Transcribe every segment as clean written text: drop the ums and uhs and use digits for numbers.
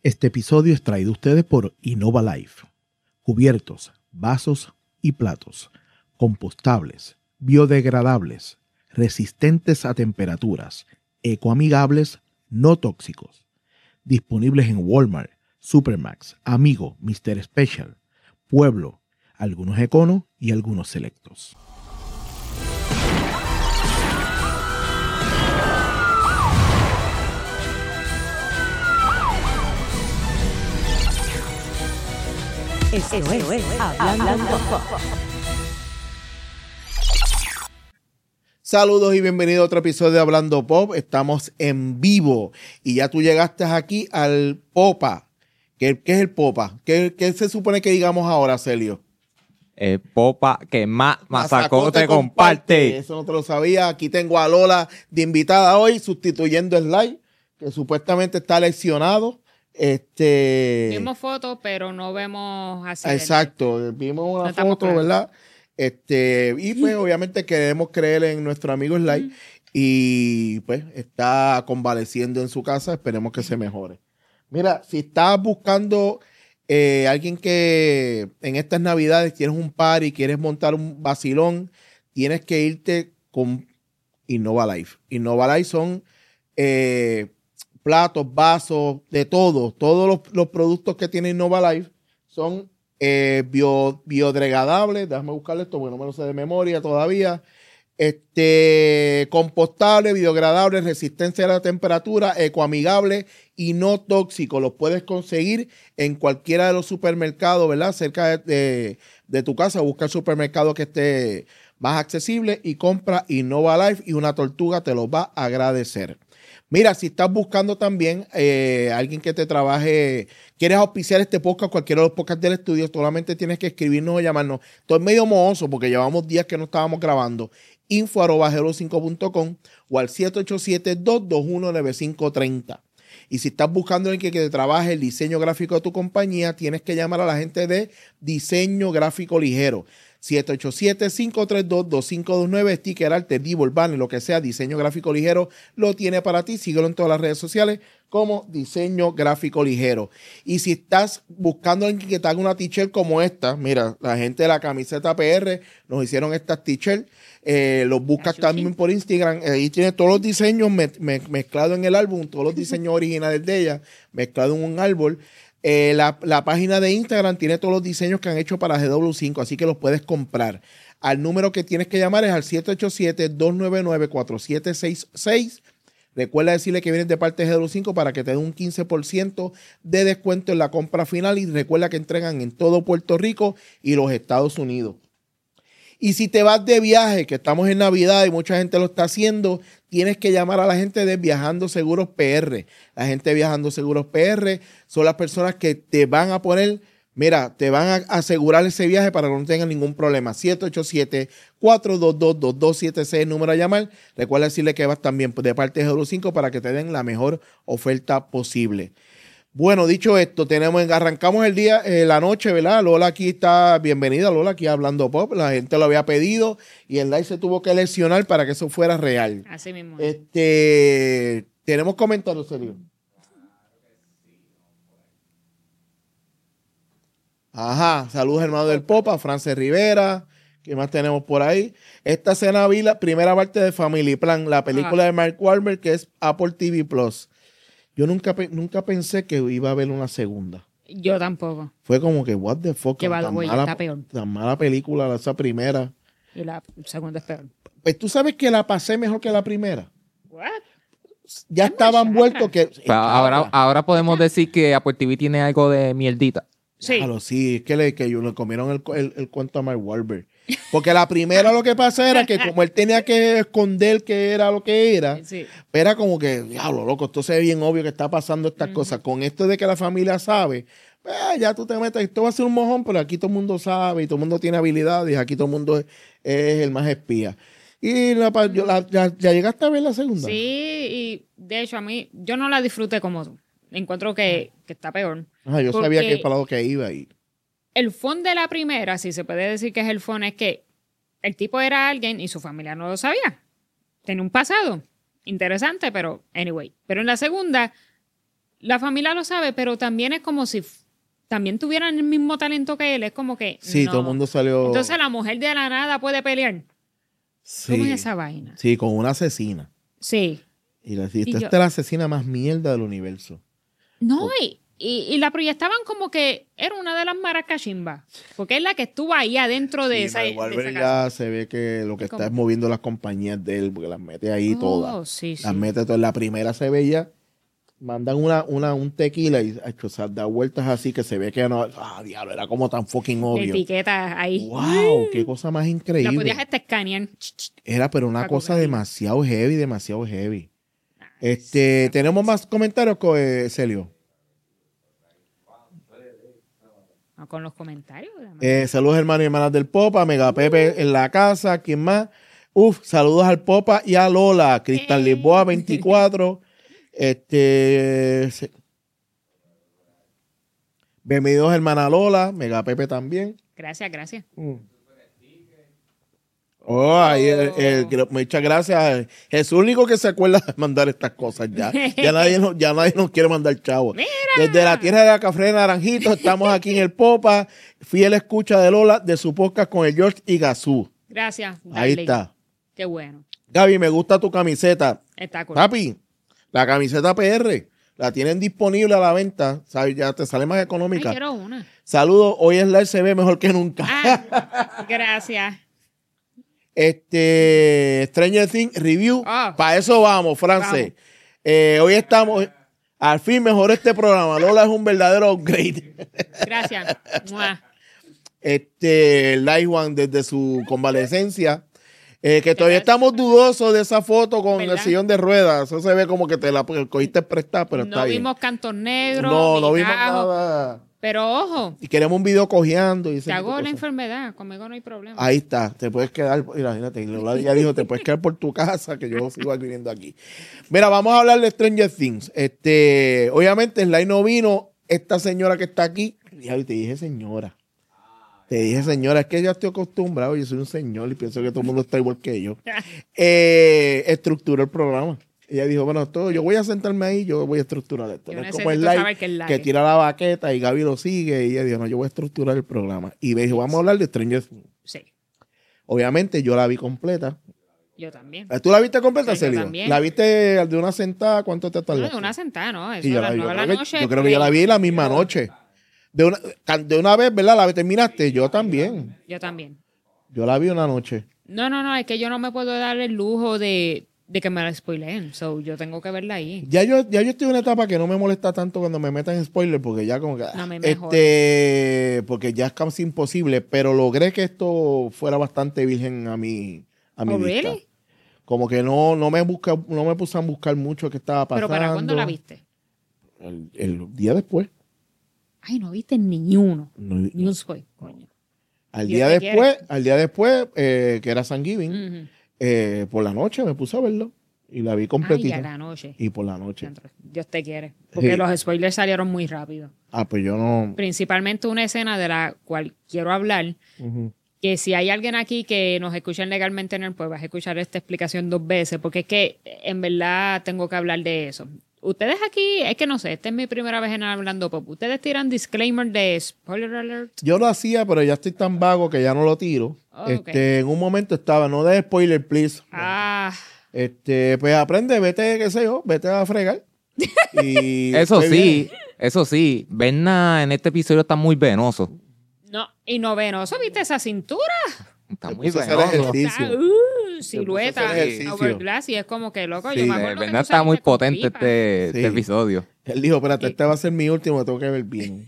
Este episodio es traído a ustedes por Innova Life. Cubiertos, vasos y platos, compostables, biodegradables, resistentes a temperaturas, ecoamigables, no tóxicos. Disponibles en Walmart, Supermax, Amigo, Mr. Special, Pueblo, algunos Econo y algunos selectos. Esto es Hablando Pop. Saludos y bienvenido a otro episodio de Hablando Pop. Estamos en vivo y ya tú llegaste aquí al Popa. ¿Qué es el Popa? ¿Qué se supone que digamos ahora, Celio? Popa que más masacote comparte. Eso no te lo sabía. Aquí tengo a Lola de invitada hoy, sustituyendo el live, que supuestamente está lesionado. Vimos fotos, pero no vemos así. Exacto, vimos una No foto, claros. ¿verdad? Y pues obviamente queremos creer en nuestro amigo Sly y pues está convaleciendo en su casa, esperemos que se mejore. Mira, si estás buscando alguien que en estas navidades tienes un party, quieres montar un vacilón, tienes que irte con Innova Life. Innova Life son platos, vasos, de todo. Todos los productos que tiene Innova Life son biodegradables. Déjame buscarle esto, porque no me lo sé de memoria todavía. Compostable, biodegradable, resistencia a la temperatura, ecoamigable y no tóxico. Los puedes conseguir en cualquiera de los supermercados, ¿verdad? Cerca de tu casa. Busca el supermercado que esté más accesible y compra Innova Life y una tortuga te lo va a agradecer. Mira, si estás buscando también alguien que te trabaje, quieres auspiciar este podcast, cualquiera de los podcasts del estudio, solamente tienes que escribirnos o llamarnos. Estoy medio mohoso porque llevamos días que no estábamos grabando. info@hello5.com o al 787-221-9530. Y si estás buscando alguien que te trabaje el diseño gráfico de tu compañía, tienes que llamar a la gente de Diseño Gráfico Ligero. 787-532-2529, sticker, arte, divo, banner, lo que sea, Diseño Gráfico Ligero lo tiene para ti. Síguelo en todas las redes sociales como Diseño Gráfico Ligero. Y si estás buscando a alguien que te haga una t-shirt como esta, mira, la gente de la camiseta PR nos hicieron estas t-shirts. Los buscas también por Instagram. Ahí tiene todos los diseños mezclados en el álbum, todos los diseños originales de ella, mezclados en un árbol. La página de Instagram tiene todos los diseños que han hecho para GW5, así que los puedes comprar. Al número que tienes que llamar es al 787-299-4766. Recuerda decirle que vienes de parte de GW5 para que te den un 15% de descuento en la compra final y recuerda que entregan en todo Puerto Rico y los Estados Unidos. Y si te vas de viaje, que estamos en Navidad y mucha gente lo está haciendo, tienes que llamar a la gente de Viajando Seguros PR. La gente de Viajando Seguros PR son las personas que te van a poner, mira, te van a asegurar ese viaje para que no tengan ningún problema. 787-422-2276, número a llamar. Recuerda decirle que vas también de parte de GW5 para que te den la mejor oferta posible. Bueno, dicho esto, arrancamos el día, la noche, ¿verdad? Lola aquí está, bienvenida Lola, aquí a Hablando Pop. La gente lo había pedido y el live se tuvo que lesionar para que eso fuera real. Así mismo. Tenemos comentarios, Sergio. Ajá, saludos hermano del Popa, Frances Rivera. ¿Qué más tenemos por ahí? Esta cena vi la primera parte de Family Plan, la película de Mark Wahlberg, que es Apple TV Plus. Yo nunca pensé que iba a haber una segunda. Yo tampoco. Fue como que, what the fuck, Que va, güey, está peor. Tan mala película esa primera. Y la segunda es peor. Pues tú sabes que la pasé mejor que la primera. ¿What? Ya estaban vueltos que... Pero ahora podemos decir que Apple TV tiene algo de mierdita. Sí. Claro, sí, es que le comieron el cuento a Mark Wahlberg. Porque la primera lo que pasa era que como él tenía que esconder que era lo que era, Sí. era como que, diablo, loco, esto se ve bien obvio que está pasando estas cosas. Con esto de que la familia sabe, pues, ya tú te metes, esto va a ser un mojón, pero aquí todo el mundo sabe y todo el mundo tiene habilidades, aquí todo el mundo es el más espía. Y ya llegaste a ver la segunda. Sí, y de hecho a mí, yo no la disfruté como tú. Encuentro que está peor. Yo sabía que para lo que iba ahí. El fondo de la primera, si se puede decir que es el fondo, es que el tipo era alguien y su familia no lo sabía. Tenía un pasado interesante, pero anyway. Pero en la segunda, la familia lo sabe, pero también es como si también tuvieran el mismo talento que él. Es como que Sí, no. todo el mundo salió... Entonces la mujer de la nada puede pelear. sí, ¿Cómo es esa vaina? sí, con una asesina. Sí. Y le dijiste, Y yo- esta es la asesina más mierda del universo. No, y la proyectaban como que era una de las maracachimbas. Porque es la que estuvo ahí adentro de Sí, esa, pero de igual esa ver casa. ya se ve que lo que ¿Cómo? está es moviendo las compañías de él, porque las mete ahí Oh, todas. sí, sí. Las mete todas. La primera se veía, mandan un tequila y o sea, da vueltas así que se ve que no. Ah, diablo, era como tan fucking La obvio. etiqueta ahí. ¡Wow! ¡Qué cosa más La increíble! podías hasta escanear. Era, pero una para cosa cogerla. demasiado heavy, demasiado heavy. ¿Tenemos más comentarios, Celio? No, con los comentarios. Saludos, hermanos y hermanas del Popa, Mega Pepe en la casa, ¿quién más? Saludos al Popa y a Lola, Cristal Lisboa 24. Bienvenidos, hermana Lola, Mega Pepe también. Gracias, gracias. Muchas gracias. Es el único que se acuerda de mandar estas cosas ya. Ya nadie nos quiere mandar chavos. Mira. Desde la tierra de la café de Naranjito, estamos aquí en el Popa. Fiel escucha de Lola de su podcast con el George y Gazú. Gracias. Ahí Darling. está. Qué bueno. Gaby, me gusta tu camiseta. Está cool. Papi, la camiseta PR la tienen disponible a la venta. ¿Sabes? Ya te sale más Ay, económica. quiero una. Saludos. Hoy es la se ve mejor que nunca. Ah, gracias. Stranger Things Review. Ah. Para eso vamos, France. Hoy estamos. Al fin mejoró este programa. Lola es un verdadero upgrade. Gracias. Mua. Light One desde su convalecencia. Que todavía estamos dudosos de esa foto con el ¿Verdad? sillón de ruedas. Eso se ve como que te la cogiste prestada, pero está No bien. vimos cantos negros. No ni vimos gajos. nada. Pero ojo, Y queremos un video cojeando. Y ese te tipo hago de la cosas. enfermedad. Conmigo no hay problema. Ahí está, te puedes quedar, imagínate, Lola ya dijo, te puedes quedar por tu casa, que yo sigo viviendo aquí. Mira, vamos a hablar de Stranger Things. Obviamente, Sly no vino, esta señora que está aquí, y te dije señora. Te dije señora, es que ya estoy acostumbrado, yo soy un señor y pienso que todo el mundo está igual que yo. Estructuró el programa. Ella dijo, bueno, yo voy a sentarme ahí, yo voy a estructurar esto. Yo No es como necesito el saber qué es live live. que tira la baqueta y Gaby lo sigue y ella dijo, no, yo voy a estructurar el programa. Y me dijo, vamos a hablar de Stranger Things. Sí, Obviamente yo la vi completa. yo también. ¿Tú la viste completa, Sí, yo Celio? también. ¿La viste de una sentada? ¿Cuánto te No, tardaste? de una sentada, ¿no? Eso Sí, a yo, las la- 9 de la creo que- noche. yo creo que yo la vi la misma Yo- noche. De una vez, ¿verdad? ¿La terminaste? Yo también. Yo también. Yo la vi una noche. No, es que yo no me puedo dar el lujo de que me la spoileen. So, yo tengo que verla ahí. Ya yo estoy en una etapa que no me molesta tanto cuando me metan en spoiler porque ya como que... No, me mejor. Porque ya es casi imposible, pero logré que esto fuera bastante virgen a mi Oh, vista. really? Como que no me puse a buscar mucho qué estaba pasando. ¿Pero para cuándo la viste? El día después. Ay, no viste ni uno. No, Ni un spoil, coño. Al Dios día te después, que era Thanksgiving, Ujú. por la noche me puse a verlo y la vi Ay, completita. a la noche. Y por la noche. Dios te quiere. Porque Sí. los spoilers salieron muy rápido. Pues yo no. Principalmente una escena de la cual quiero hablar, Ujú. que si hay alguien aquí que nos escuchen legalmente en el pues vas a escuchar esta explicación 2 veces, porque es que en verdad tengo que hablar de eso. Ustedes aquí, es que no sé, esta es mi primera vez en Hablando Pop. Ustedes tiran disclaimer de spoiler alert. Yo lo hacía, pero ya estoy tan vago que ya no lo tiro. Oh, ok. En un momento estaba, no de spoiler, please. Ah, Pues aprende, vete, qué sé yo, vete a fregar. Y Eso después sí, viene. eso sí. Berna en este episodio está muy venoso. no, y novenoso, ¿viste esa cintura? Está Se muy puso a hacer venoso. ejercicio. Está, silueta, Se puso a hacer ejercicio. hourglass, y es como que loco. Sí, yo me acuerdo que Berna tú está muy saliste con potente pipa. este Sí. episodio. Él dijo, espérate, este va a ser mi último, me tengo que ver bien.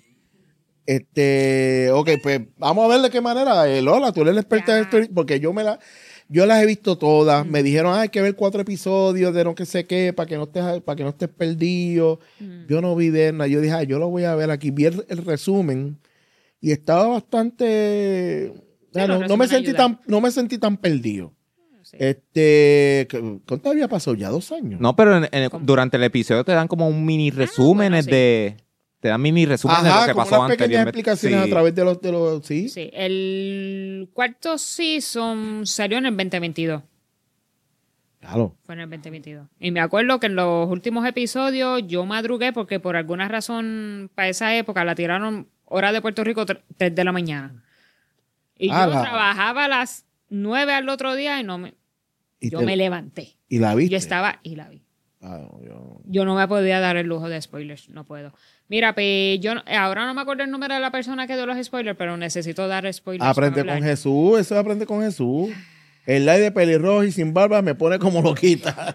Ok, pues vamos a ver de qué manera. Lola, tú eres la experta Ya. de esto, porque yo las he visto todas. Me dijeron, hay que ver 4 episodios de no que sé qué, para que no estés perdido. Yo no vi de nada. Yo dije, yo lo voy a ver aquí. Vi el resumen y estaba bastante. Sí, no, los no me resúmenes sentí ayudan. no me sentí tan perdido. Sí. ¿Cuánto había pasado? Ya 2 años. No, pero durante el episodio te dan como un mini resumen bueno, sí. Te dan mini resumen de lo que como pasó unas pequeñas anteriormente. explicaciones Sí. a través de los sí. Sí, el cuarto season salió en el 2022. Claro. Fue en el 2022. Y me acuerdo que en los últimos episodios yo madrugué porque por alguna razón para esa época la tiraron hora de Puerto Rico 3 de la mañana. Y yo trabajaba a las 9 al otro día y me levanté. ¿Y la viste? Yo estaba y la vi. No, Yo no me podía dar el lujo de spoilers, no puedo. Mira, ahora no me acuerdo el número de la persona que dio los spoilers, pero necesito dar spoilers. Aprende con Jesús, eso aprende con Jesús. El live de pelirrojo y sin barba me pone como loquita.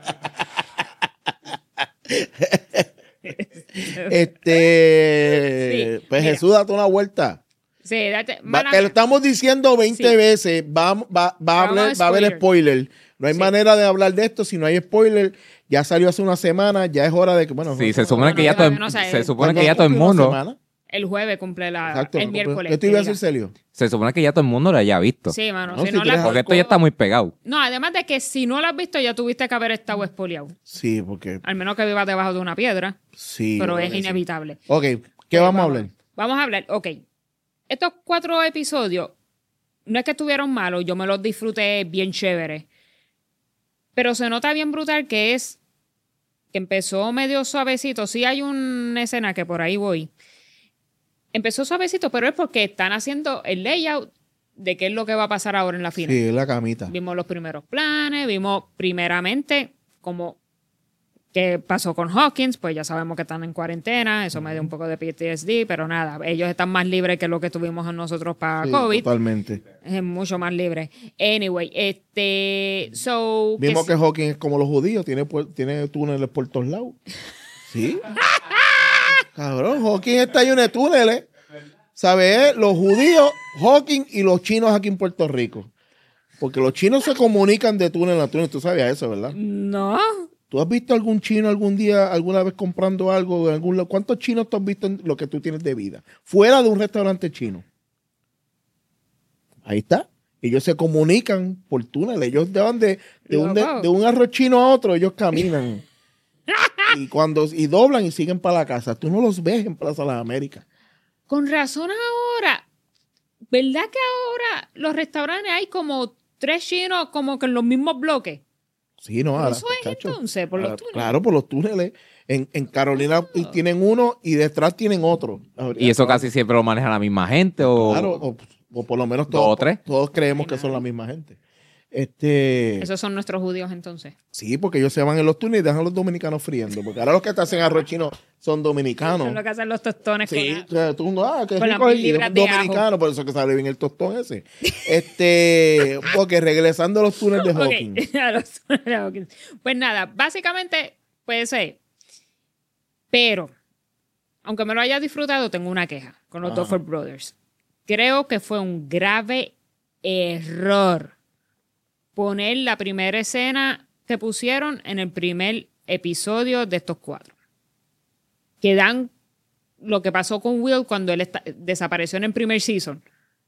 Pues mira, Jesús, date una vuelta. Sí, te lo estamos diciendo 20 veces. Va a haber spoiler. No hay manera de hablar de esto si no hay spoiler. Ya salió hace una semana, ya es hora de que, bueno. Sí, se supone que ya todo el mundo. El jueves cumple el miércoles. ¿Qué te iba a decir, Celio? Se supone que ya todo el mundo lo haya visto. Sí, mano. Porque esto ya está muy pegado. No, además de que si no lo has visto, ya tuviste que haber estado espoliado. Sí, porque... Al menos que vivas debajo de una piedra. Sí. Pero es inevitable. Ok, ¿qué vamos a hablar? Vamos a hablar, ok. Estos 4 episodios, no es que estuvieron malos, yo me los disfruté bien chévere. Pero se nota bien brutal que empezó medio suavecito. Sí hay una escena que por ahí voy. Empezó suavecito, pero es porque están haciendo el layout de qué es lo que va a pasar ahora en la final. Sí, la camita. Vimos los primeros planes, vimos primeramente como qué pasó con Hawkins, pues ya sabemos que están en cuarentena, eso me dio un poco de PTSD, pero nada, ellos están más libres que lo que tuvimos nosotros para COVID. Totalmente. Es mucho más libre. Anyway, vimos que Hawkins es como los judíos, tiene túneles por todos lados. Sí. Cabrón, Hawkins está lleno de túneles. ¿Sabes? Los judíos, Hawkins y los chinos aquí en Puerto Rico. Porque los chinos se comunican de túnel a túnel. Tú sabías eso, ¿verdad? No. ¿Tú has visto algún chino alguna vez comprando algo en algún lado? ¿Cuántos chinos tú has visto en lo que tú tienes de vida? Fuera de un restaurante chino. Ahí está. Ellos se comunican por túnel. Ellos van de un arroz chino a otro, ellos caminan. y doblan y siguen para la casa. Tú no los ves en Plaza Las Américas. Con razón ahora. ¿Verdad que ahora los restaurantes hay como 3 chinos como que en los mismos bloques? Sí, no, ahora. ¿Eso es entonces? ¿Por los túneles? Claro, por los túneles. En Carolina tienen uno y detrás tienen otro. ¿Y eso casi siempre lo maneja la misma gente? Claro, o por lo menos todos creemos que son la misma gente. Esos son nuestros judíos entonces. Sí, porque ellos se van en los túneles y dejan a los dominicanos friendo. Porque ahora los que te hacen arroz chino son dominicanos. Son los que hacen los tostones. Sí, que rico es un dominicano, por eso que sale bien el tostón ese. Porque regresando a los túneles de Hawkins. Okay. A los túneles de Hawkins. Pues nada, básicamente puede ser. Pero, aunque me lo haya disfrutado, tengo una queja con los Duffer Brothers. Creo que fue un grave error poner la primera escena que pusieron en el primer episodio de estos 4. Que dan lo que pasó con Will cuando él desapareció en el primer season.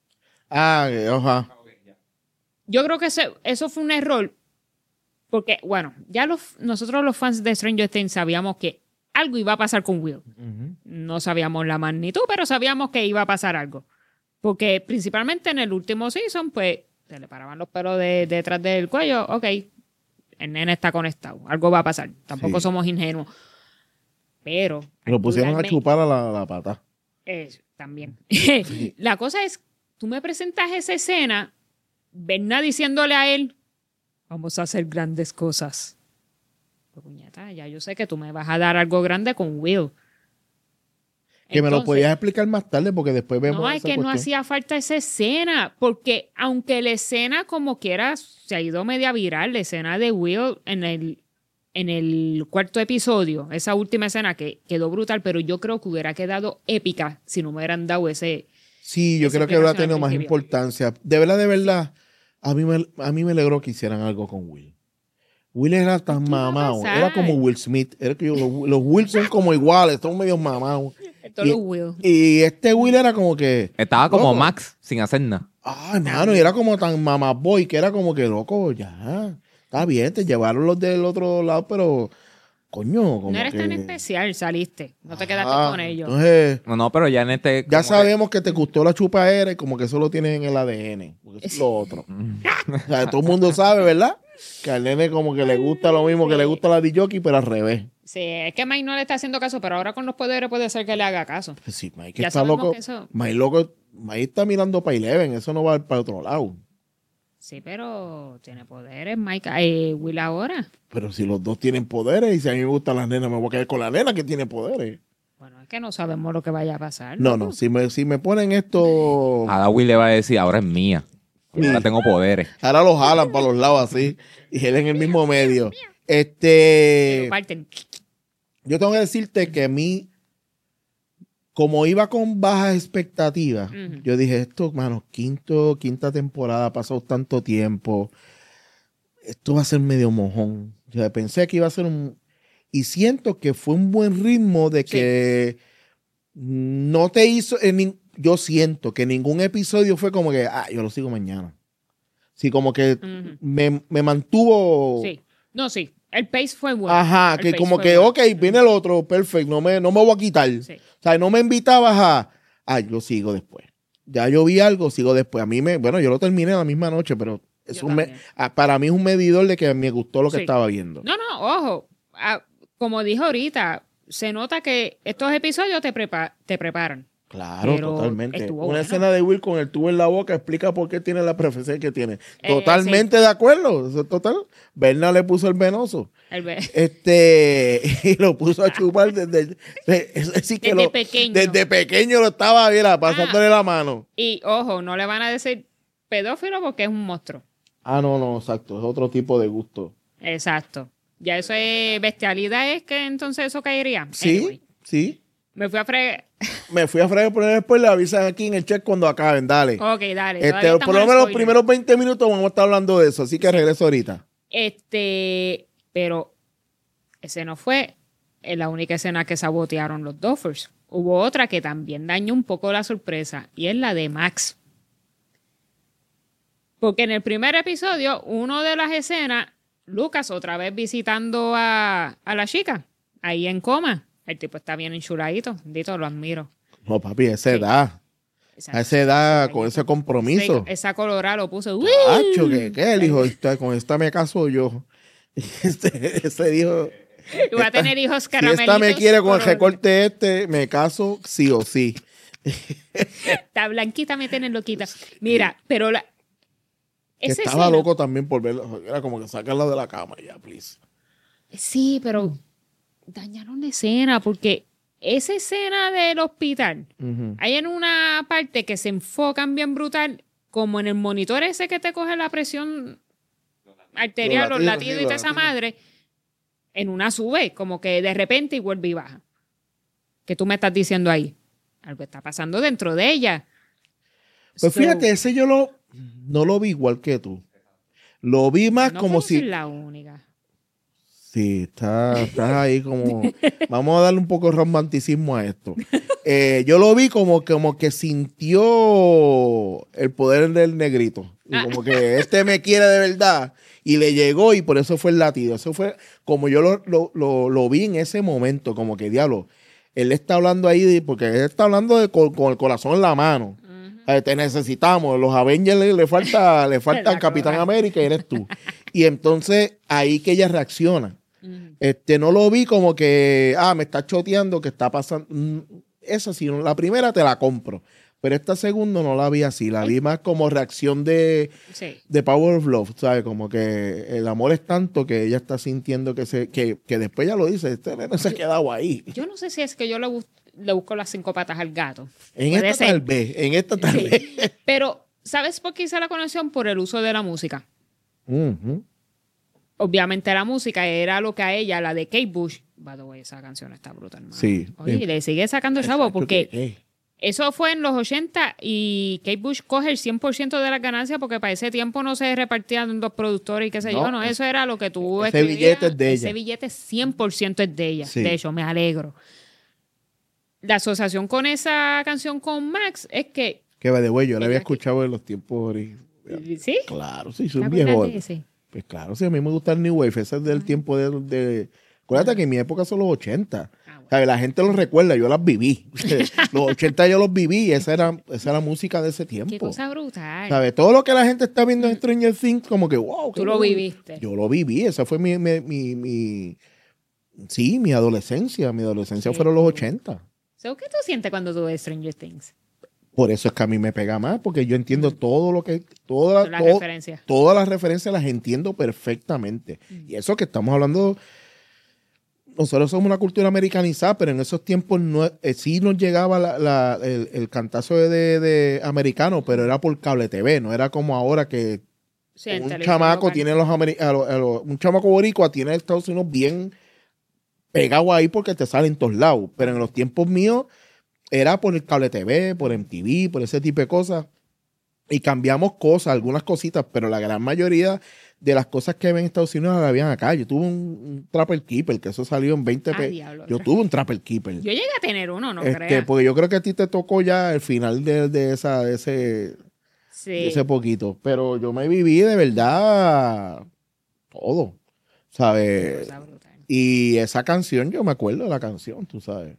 Ajá. Yo creo que eso fue un error. Porque, bueno, ya nosotros los fans de Stranger Things sabíamos que algo iba a pasar con Will. Uh-huh. No sabíamos la magnitud, pero sabíamos que iba a pasar algo. Porque principalmente en el último season, pues, se le paraban los pelos detrás del cuello. Ok, el nene está conectado. Algo va a pasar. Tampoco somos ingenuos. Pero... Lo pusieron a chupar a la pata. También. Sí. La cosa es, tú me presentas esa escena, Berna diciéndole a él, vamos a hacer grandes cosas. Pues, puñeta, ya yo sé que tú me vas a dar algo grande con Will. Que entonces, me lo podías explicar más tarde porque después vemos. No, es que no hacía falta esa escena, porque aunque la escena como quiera se ha ido media viral, la escena de Will en el cuarto episodio, esa última escena que quedó brutal, pero yo creo que hubiera quedado épica si no me hubieran dado ese... Sí, yo creo que hubiera tenido más importancia. De verdad, a mí me alegró que hicieran algo con Will. Will era tan mamado, era como Will Smith. Los Will son como iguales, son medio mamados. Y este Will era como que... Estaba como loco. Max, sin hacer nada. Ay, mano, y era como tan mamaboy que era como que loco, ya. Está bien, te llevaron los del otro lado, pero... Coño, como no eres que... tan especial, saliste. No te quedaste con ellos. Entonces, no, pero ya en este... Ya sabemos que te gustó la chupaera y como que eso lo tienes en el ADN. Porque eso es lo otro. O sea, todo el mundo sabe, ¿verdad? Que al nene como que le gusta lo mismo que le gusta la DJ, pero al revés. Sí, es que Mike no le está haciendo caso, pero ahora con los poderes puede ser que le haga caso. Pues sí, Mike Ya está sabemos loco. que eso- Mike está mirando para Eleven, eso no va para otro lado. Sí, pero tiene poderes, Mike. Will ahora. Pero si los dos tienen poderes y si a mí me gustan las nenas, me voy a quedar con la nena que tiene poderes. Bueno, es que no sabemos lo que vaya a pasar. No, no, si me ponen esto, A Will le va a decir, ahora es mía. Ahora tengo poderes. ahora lo jalan para los lados así y él en el mismo medio. Parten. Yo tengo que decirte que a mí, como iba con bajas expectativas, Ujú. yo dije, esto, mano, quinta temporada, ha pasado tanto tiempo, esto va a ser medio mojón. Yo pensé que iba a ser y siento que fue un buen ritmo de que no te hizo, yo siento que ningún episodio fue como que, yo lo sigo mañana. Sí, como que Ujú. me mantuvo... Sí. No, sí. El pace fue bueno. Ajá, El que pace como fue que, bueno. ok, viene el otro, perfecto, no me voy a quitar. Sí. O sea, no me invitabas yo sigo después. Ya yo vi algo, sigo después. Bueno, yo lo terminé la misma noche, pero es Yo un también. para mí es un medidor de que me gustó lo que Sí. estaba viendo. No, ojo. Como dijo ahorita, se nota que estos episodios te preparan. Claro, Pero totalmente. estuvo Una bueno. escena de Will con el tubo en la boca explica por qué tiene la profecía que tiene. Totalmente de acuerdo. Eso es total. Berna le puso el venoso. Y lo puso a chupar desde pequeño. Desde pequeño lo estaba, mira, pasándole la mano. Y ojo, no le van a decir pedófilo porque es un monstruo. No, exacto. Es otro tipo de gusto. Exacto. Ya eso es bestialidad, es que entonces eso caería. Sí, Anyway, sí. me fui a fregar. Me fui a fregar por después, le avisan aquí en el chat cuando acaben, dale. Ok, dale. todavía estamos por lo en menos los spoiler. primeros 20 minutos vamos a estar hablando de eso, así que regreso ahorita. Pero ese no fue la única escena que sabotearon los Duffers. Hubo otra que también dañó un poco la sorpresa y es la de Max. Porque en el primer episodio, una de las escenas, Lucas otra vez visitando a la chica, ahí en coma. El tipo está bien enchuladito, bendito, lo admiro. No, papi, a esa edad. Esa- A esa edad, con ese compromiso. Esa colorada lo puso. ¡Uy! Hacho, ¿qué? Él dijo, con esta me caso yo. Ese dijo, Y voy a tener hijos si caramelitos. esta me quiere con el color- recorte me caso sí o sí. Está blanquita, me tiene loquita. Mira, pero Que esa estaba escena- loco también por verlo. Era como que sacarla de la cama ya, please. Sí, pero dañaron la escena porque esa escena del hospital, Ujú. hay en una parte que se enfocan bien brutal, como en el monitor ese que te coge la presión arterial, los latidos y toda esa madre, en una sube, como que de repente y vuelve y baja. ¿Qué tú me estás diciendo ahí? Algo está pasando dentro de ella. Pues So, fíjate, ese no lo vi igual que tú. Lo vi más no como puedo si... ser la única. Sí, estás ahí como... Vamos a darle un poco de romanticismo a esto. Yo lo vi como que sintió el poder del negrito. Y como que este me quiere de verdad. Y le llegó y por eso fue el latido. Eso fue como yo lo vi en ese momento. Como que, diablo, él está hablando ahí, porque él está hablando con el corazón en la mano. Te necesitamos. Los Avengers le falta el Capitán América y eres tú. Y entonces ahí que ella reacciona. No lo vi como que, me está choteando, que está pasando. Esa sí, la primera te la compro. Pero esta segunda no la vi así. La vi más como reacción de Power of Love, ¿sabes? Como que el amor es tanto que ella está sintiendo que después ya lo dice. Este nene se ha quedado ahí. Yo no sé si es que yo le busco las 5 patas al gato. En Puede esta ser. tal vez. En esta tal Sí. vez. Pero, ¿sabes por qué hice la conexión? Por el uso de la música. Ujú. Obviamente la música era lo que a ella, la de Kate Bush. By the way, esa canción está brutal, hermano. Sí. Oye, y le sigue sacando chavo Exacto, porque que- eso fue en los 80 y Kate Bush coge el 100% de las ganancias porque para ese tiempo no se repartían los productores y qué sé yo. No, eso era lo que tú ese escribías. billete es de ella. Ese billete 100% es de ella. Sí. De hecho, me alegro. La asociación con esa canción con Max es que... Que va de güey, yo la había Ella que- escuchado en los tiempos. ¿Sí? Claro, sí, soy ¿Te un acuerdas viejo. de ese? Pues claro, sí, a mí me gusta el New Wave. Ese es del tiempo de... Acuérdate que en mi época son los 80. ¿Sabes? La gente los recuerda, yo las viví. Los 80 yo los viví y esa era música de ese tiempo. Qué cosa brutal. ¿Sabes? Todo lo que la gente está viendo en Stranger Things, como que wow. Tú lo viviste. Yo lo viví, esa fue mi adolescencia. Mi adolescencia Sí. fueron los 80. So, ¿qué tú sientes cuando tú ves Stranger Things? Por eso es que a mí me pega más, porque yo entiendo todo lo que, Son las referencias. todas las referencias las entiendo perfectamente. Y eso que estamos hablando, nosotros somos una cultura americanizada, pero en esos tiempos sí nos llegaba el cantazo de americano, pero era por cable TV, no era como ahora que Sí, en un televisión chamaco local. tiene un chamaco boricua tiene a Estados Unidos bien pegado ahí porque te sale en todos lados. Pero en los tiempos míos era por el cable TV, por MTV, por ese tipo de cosas. Y cambiamos cosas, algunas cositas, pero la gran mayoría de las cosas que ven en Estados Unidos las habían acá. Yo tuve un Trapper Keeper, que eso salió en 20 pesos. Diablo. Yo tuve un Trapper Keeper. Yo llegué a tener uno, no creas. Porque yo creo que a ti te tocó ya el final de ese Sí. ese poquito. Pero yo me viví de verdad todo, ¿sabes? Cosa brutal. Y esa canción, yo me acuerdo de la canción, tú sabes.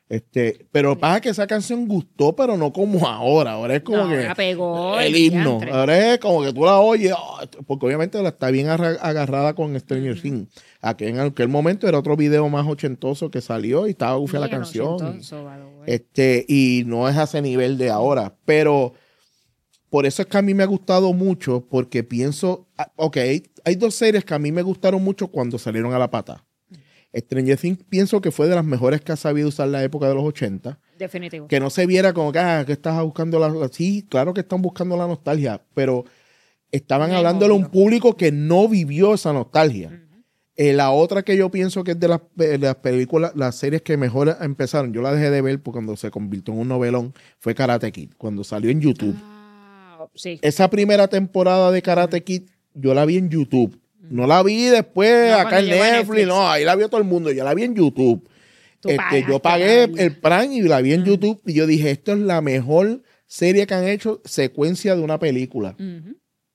Pero pasa que esa canción gustó, pero no como ahora. Ahora es como No, que la pegó el himno. Ahora es como que tú la oyes, porque obviamente la está bien agarrada con Stranger Things. En aquel momento era otro video más ochentoso que salió y estaba gufia la Bien canción. ochentoso, by the way. Y no es a ese nivel de ahora. Pero por eso es que a mí me ha gustado mucho, porque pienso, hay dos series que a mí me gustaron mucho cuando salieron a la pata. Stranger Things pienso que fue de las mejores que ha sabido usar la época de los 80. Definitivo. Que no se viera como que estás buscando sí, claro que están buscando la nostalgia, pero estaban No, hablándole a un obvio. público que no vivió esa nostalgia. La otra que yo pienso que es de las películas, las series que mejor empezaron, yo la dejé de ver porque cuando se convirtió en un novelón, fue Karate Kid, cuando salió en YouTube. Sí. Esa primera temporada de Karate Kid, yo la vi en YouTube. No la vi después No, acá en cuando llegó a Netflix, Netflix. no, ahí la vio todo el mundo, yo la vi en YouTube. Tú Yo pagaste pagué para el Prime y la vi en YouTube y yo dije, esto es la mejor serie que han hecho secuencia de una película. Ujú.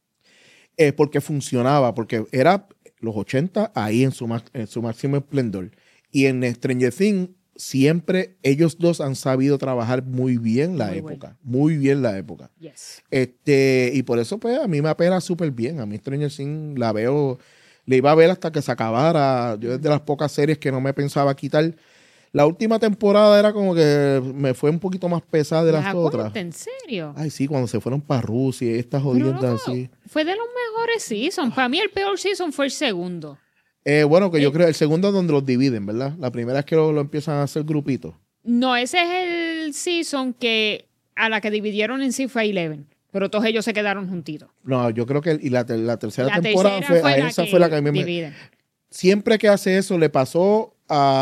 Porque funcionaba, porque era los 80 ahí en su máximo esplendor. Y en Stranger Things siempre ellos dos han sabido trabajar muy bien la Muy época, muy bien la época. Yes. Y por eso pues a mí me apela súper bien. A mí Stranger Things la veo, le iba a ver hasta que se acabara. Yo es de las pocas series que no me pensaba quitar. La última temporada era como que me fue un poquito más pesada de las otras. ¿En serio? Ay, sí, cuando se fueron para Rusia y estas Pero, jodiendas loco, así. fue de los mejores seasons. Para mí el peor season fue el segundo. Bueno, que yo creo el segundo es donde los dividen, ¿verdad? La primera es que lo empiezan a hacer grupitos. No, ese es el season que a la que dividieron en sí fue 11. Pero todos ellos se quedaron juntitos. No, yo creo que la tercera La temporada tercera esa fue la que a mí me... dividen. Siempre que hace eso le pasó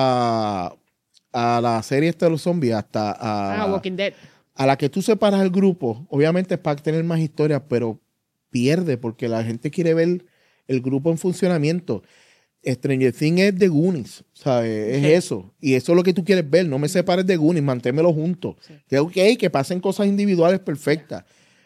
a la serie esta de los zombies, hasta Walking Dead. a la que tú separas el grupo. Obviamente es para tener más historias, pero pierde porque la gente quiere ver el grupo en funcionamiento. Stranger Things es de Goonies, ¿sabes? Es Sí. eso. Y eso es lo que tú quieres ver. No me separes de Goonies, manténmelo juntos. Sí. Que ok, que pasen cosas individuales perfectas.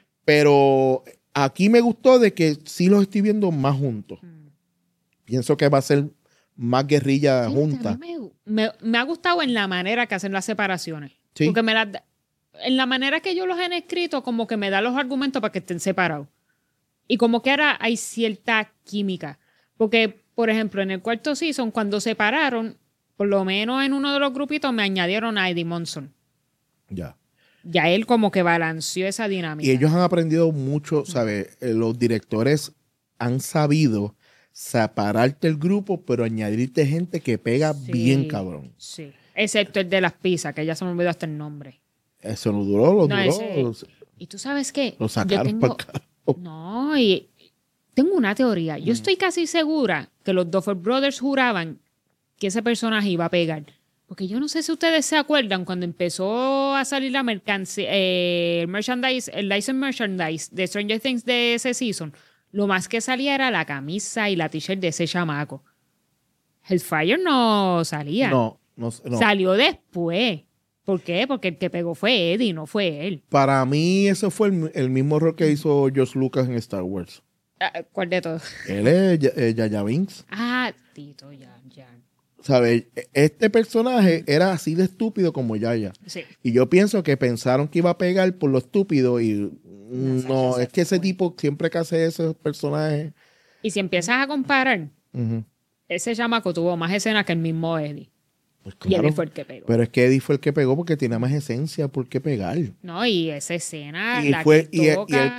Pero aquí me gustó de que sí los estoy viendo más juntos. Pienso que va a ser más guerrilla Fíjate, junta. a mí me ha gustado en la manera que hacen las separaciones. Sí. Porque en la manera que ellos los han escrito, como que me da los argumentos para que estén separados. Y como que ahora hay cierta química. Porque, por ejemplo, en el cuarto season, cuando separaron, por lo menos en uno de los grupitos me añadieron a Eddie Monson. Ya. Ya él como que balanceó esa dinámica. Y ellos han aprendido mucho, ¿sabes? Los directores han sabido separarte el grupo, pero añadirte gente que pega Sí, bien cabrón. Sí. Excepto el de las pizzas, que ya se me olvidó hasta el nombre. Eso no duró, No, y tú sabes qué, lo sacaron yo tengo, para acá. no, y tengo una teoría. Yo estoy casi segura que los Duffer Brothers juraban que ese personaje iba a pegar. Porque yo no sé si ustedes se acuerdan cuando empezó a salir la mercancía, el merchandise, el license merchandise de Stranger Things de ese season. Lo más que salía era la camisa y la t-shirt de ese chamaco. Hellfire no salía. No. Salió después. ¿Por qué? Porque el que pegó fue Eddie, no fue él. Para mí, ese fue el mismo error que hizo George Lucas en Star Wars. ¿Cuál de todos? Él es Jar Jar Binks. Ah, Tito, ya. ¿sabes? Este personaje era así de estúpido como Yaya. Sí. Y yo pienso que pensaron que iba a pegar por lo estúpido y no, es que ese tipo siempre que hace esos personajes... Y si empiezas a comparar, Ujú. ese chamaco tuvo más escenas que el mismo Eddie. Pues Y claro, Eddie fue el que pegó. pero es que Eddie fue el que pegó porque tenía más esencia por qué pegar. No, y esa escena, Y la fue que toca,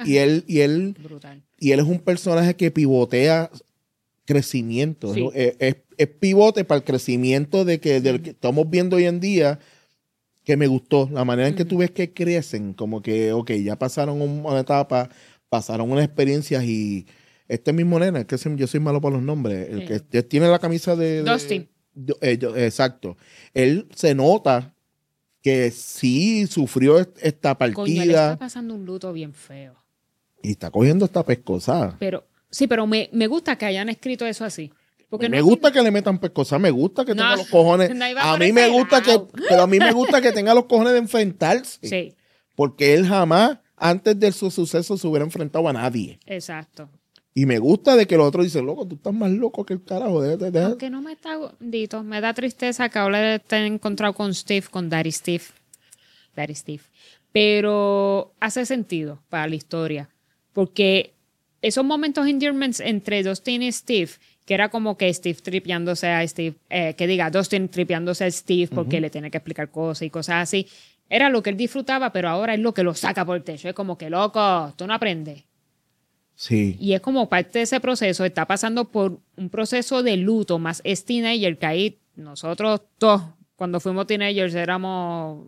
y él es un personaje que pivotea crecimiento. Sí. Es pivote para el crecimiento del que estamos viendo hoy en día, que me gustó. La manera en que tú ves que crecen, como que, ok, ya pasaron una etapa, pasaron unas experiencias y este mismo nena, es que yo soy malo para los nombres, el que tiene la camisa de Dustin. exacto. Él se nota que sí sufrió esta Coño, él está partida pasando un luto bien feo. y está cogiendo esta pescosa. Pero, sí, pero me gusta que hayan escrito eso así. Porque Me no gusta que le metan pescosa, me gusta que No, tenga los cojones. no iba A por mí ese me gusta lado. pero a mí me gusta que tenga los cojones de enfrentarse. Sí, Porque él jamás, antes de su suceso, se hubiera enfrentado a nadie. exacto. Y me gusta de que los otros dicen, loco, tú estás más loco que el carajo. Déjate. Aunque no me está gordito, me da tristeza que ahora esté encontrado con Steve, con Daddy Steve. Daddy Steve. Pero hace sentido para la historia. Porque esos momentos endearments entre Dustin y Steve, que era como que Steve tripeándose a Steve, Dustin tripeándose a Steve porque le tiene que explicar cosas y cosas así, era lo que él disfrutaba, pero ahora es lo que lo saca por el techo. Es como que, loco, tú no aprendes. Sí. Y es como parte de ese proceso, está pasando por un proceso de luto, más es teenager, que ahí nosotros todos, cuando fuimos teenagers, éramos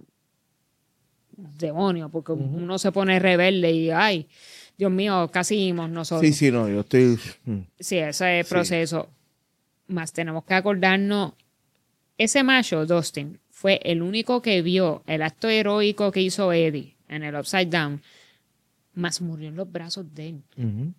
demonios, porque uno se pone rebelde y, ay, Dios mío, casi íbamos nosotros. Sí, no, yo estoy... Sí, ese proceso. Más tenemos que acordarnos, ese macho, Dustin, fue el único que vio el acto heroico que hizo Eddie en el Upside Down, más murió en los brazos de él. Ujú.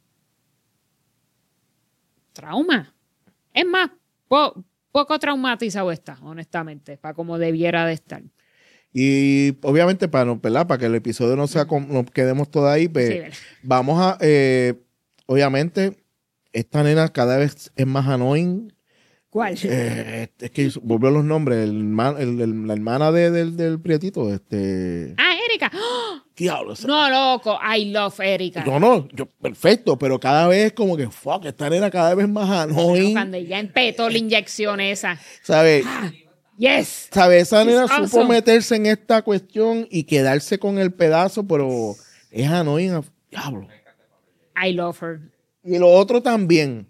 Trauma. Es más, poco traumatizado está, honestamente, para como debiera de estar. Y obviamente para que el episodio no sea nos quedemos todos ahí, pues, Sí, ¿verdad? vamos a, obviamente, esta nena cada vez es más annoying. ¿Cuál? Es que volvió los nombres, la hermana del prietito, Ah, Erika. ¡Oh! diablo. No, loco. I love Erika. No, perfecto, pero cada vez como que, fuck, esta nena cada vez más annoying, Cuando ella empetó la inyección esa. ¿sabes? Yes. ¿Sabes? Esa nena She's supo awesome. meterse en esta cuestión y quedarse con el pedazo, pero es annoying, diablo. I love her. Y lo otro también.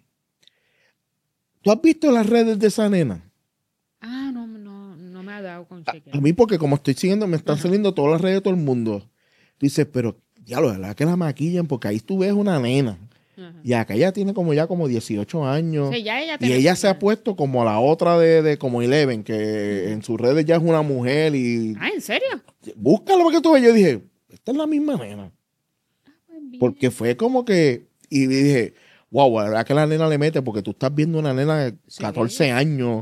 ¿Tú has visto las redes de esa nena? Ah, no me ha dado con A chequear. mí porque como estoy siguiendo, me están saliendo todas las redes de todo el mundo. Dices, pero diablo, ¿verdad que la maquillan? Porque ahí tú ves una nena. Ajá. Y acá ella tiene como 18 años. Sí, ya ella Y tiene ella su se ha edad. puesto como a la otra de como Eleven, que en sus redes ya es una mujer y Ah, ¿en serio? búscalo para que tú veas. Yo dije, esta es la misma nena. Porque fue como que, y dije, wow, la verdad que la nena le mete, porque tú estás viendo una nena de 14 años,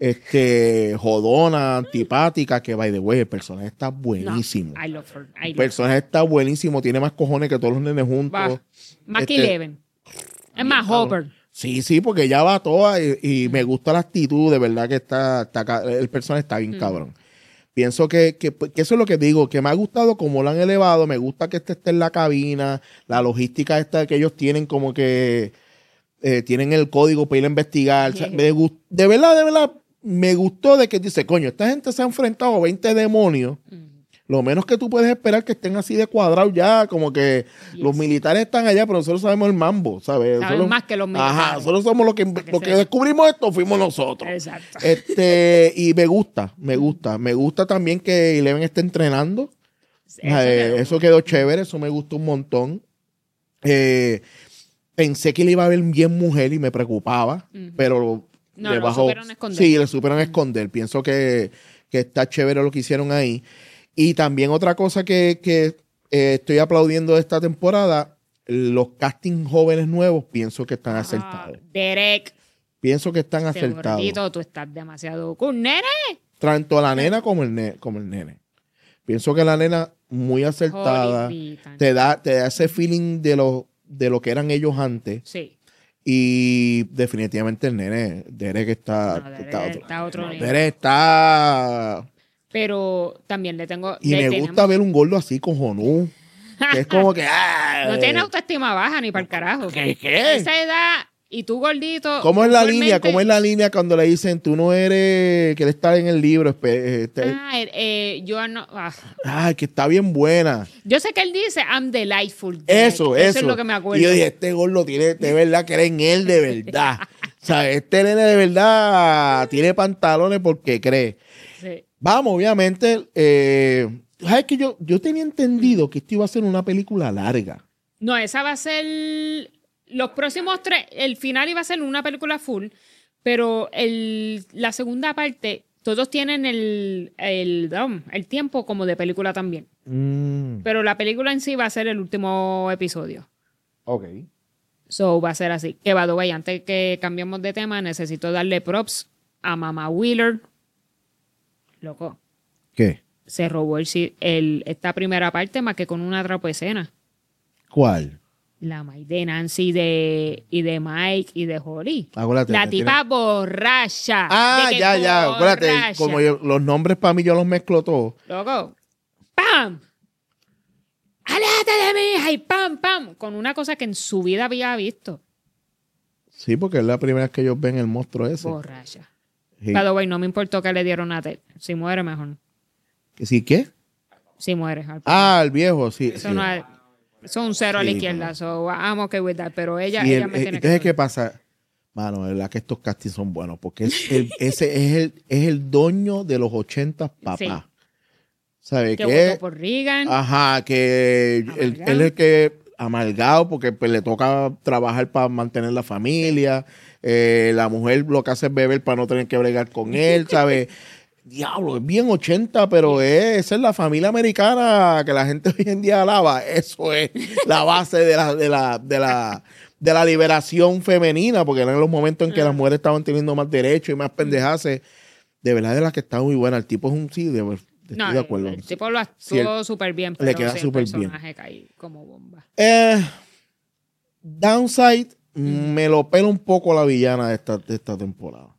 jodona, antipática, que by the way, el personaje está buenísimo. No, I love her. I El love personaje está buenísimo, tiene más cojones que todos los nenes juntos. her. Va. Más que Este, Eleven. Es más, claro. Hopper. Sí, porque ella va toda y me gusta la actitud, de verdad que el personaje está bien cabrón. Pienso que eso es lo que digo, que me ha gustado como lo han elevado, me gusta que esté en la cabina, la logística esta que ellos tienen como que tienen el código para ir a investigar. O sea, de verdad, me gustó de que dice, coño, esta gente se ha enfrentado a 20 demonios. Lo menos que tú puedes esperar que estén así de cuadrados ya, como que los militares están allá, pero nosotros sabemos el mambo, ¿sabes? Sabemos Nosotros- más que los militares. Ajá, nosotros somos los que sepa. descubrimos esto, fuimos nosotros. Exacto. Y me gusta también que Eleven esté entrenando. Eso quedó chévere, eso me gustó un montón. Pensé que le iba a ver bien mujer y me preocupaba, pero No, le lo bajó. supieron esconder. Sí, le supieron esconder. Pienso que está chévere lo que hicieron ahí. Y también otra cosa que estoy aplaudiendo de esta temporada, los castings jóvenes nuevos, pienso que están acertados. Derek. Pienso que están Este acertados. gordito, tú estás demasiado cool. ¡Nene! Tanto la nena como el nene. Pienso que la nena muy acertada. Jodidita. Te da ese feeling de lo que eran ellos antes. Sí. Y definitivamente el nene, Derek está, No, Derek está está a otro nivel. Derek está... Pero también le tengo... Y me gusta ver un gordo así cojonú. Que es como que... No tiene autoestima baja ni para el carajo. ¿Qué? A esa edad y tú gordito... ¿Cómo es la usualmente- línea? ¿Cómo es la línea cuando le dicen tú no eres... que él está en el libro? Ay, que está bien buena. yo sé que él dice I'm delightful. Jack". Eso. Eso es lo que me acuerdo. Y yo dije, este gordo tiene de verdad que era en él de verdad. O sea, este nene de verdad tiene pantalones porque cree. Sí. Vamos, obviamente. ¿Sabes que yo tenía entendido que esto iba a ser una película larga? No, esa va a ser... Los próximos 3... El final iba a ser una película full, pero la segunda parte, todos tienen el tiempo como de película también. Pero la película en sí va a ser el último episodio. Ok. So, va a ser así. Que, by the way, antes que cambiemos de tema, necesito darle props a Mama Wheeler. Loco, ¿Qué? se robó esta primera parte más que con una escena. ¿Cuál? La Mike de Nancy y de Mike y de Holly. Acuérdate, La que tipa borracha. Ah, De que ya. Acuérdate, borracha. como los nombres para mí yo los mezclo todos. Loco. ¡Pam! ¡Aléjate de mi hija! Y ¡pam, pam! Con una cosa que en su vida había visto. Sí, porque es la primera vez que ellos ven el monstruo ese. Borracha. Sí. By the way, no me importó que le dieron a Ted. Si muere, mejor. ¿Sí qué? Si muere. El viejo, sí. Eso sí. no es... Eso es un cero a la Sí, izquierda. no. So, I'm okay with that. Pero ella Y me tiene entonces, que... ¿qué pasa? Mano, de verdad que estos castings son buenos, porque ese es el dueño de los 80 papá. Sí. ¿Sabe Que qué? votó por Reagan. Ajá, que él Amargado. es el que amargado porque pues, le toca trabajar para mantener la familia. La mujer lo que hace es beber para no tener que bregar con él, ¿sabes? Diablo, es bien 80, pero esa es la familia americana que la gente hoy en día alaba. Eso es la base de la liberación femenina, porque eran los momentos en que las mujeres estaban teniendo más derechos y más pendejaces. De verdad que está muy buena. El tipo es un sí, estoy No, de acuerdo. el tipo lo Sí, actuó súper bien, le pero queda sí, súper el bien. personaje cae como bomba. Downside, me lo pela un poco la villana de esta temporada.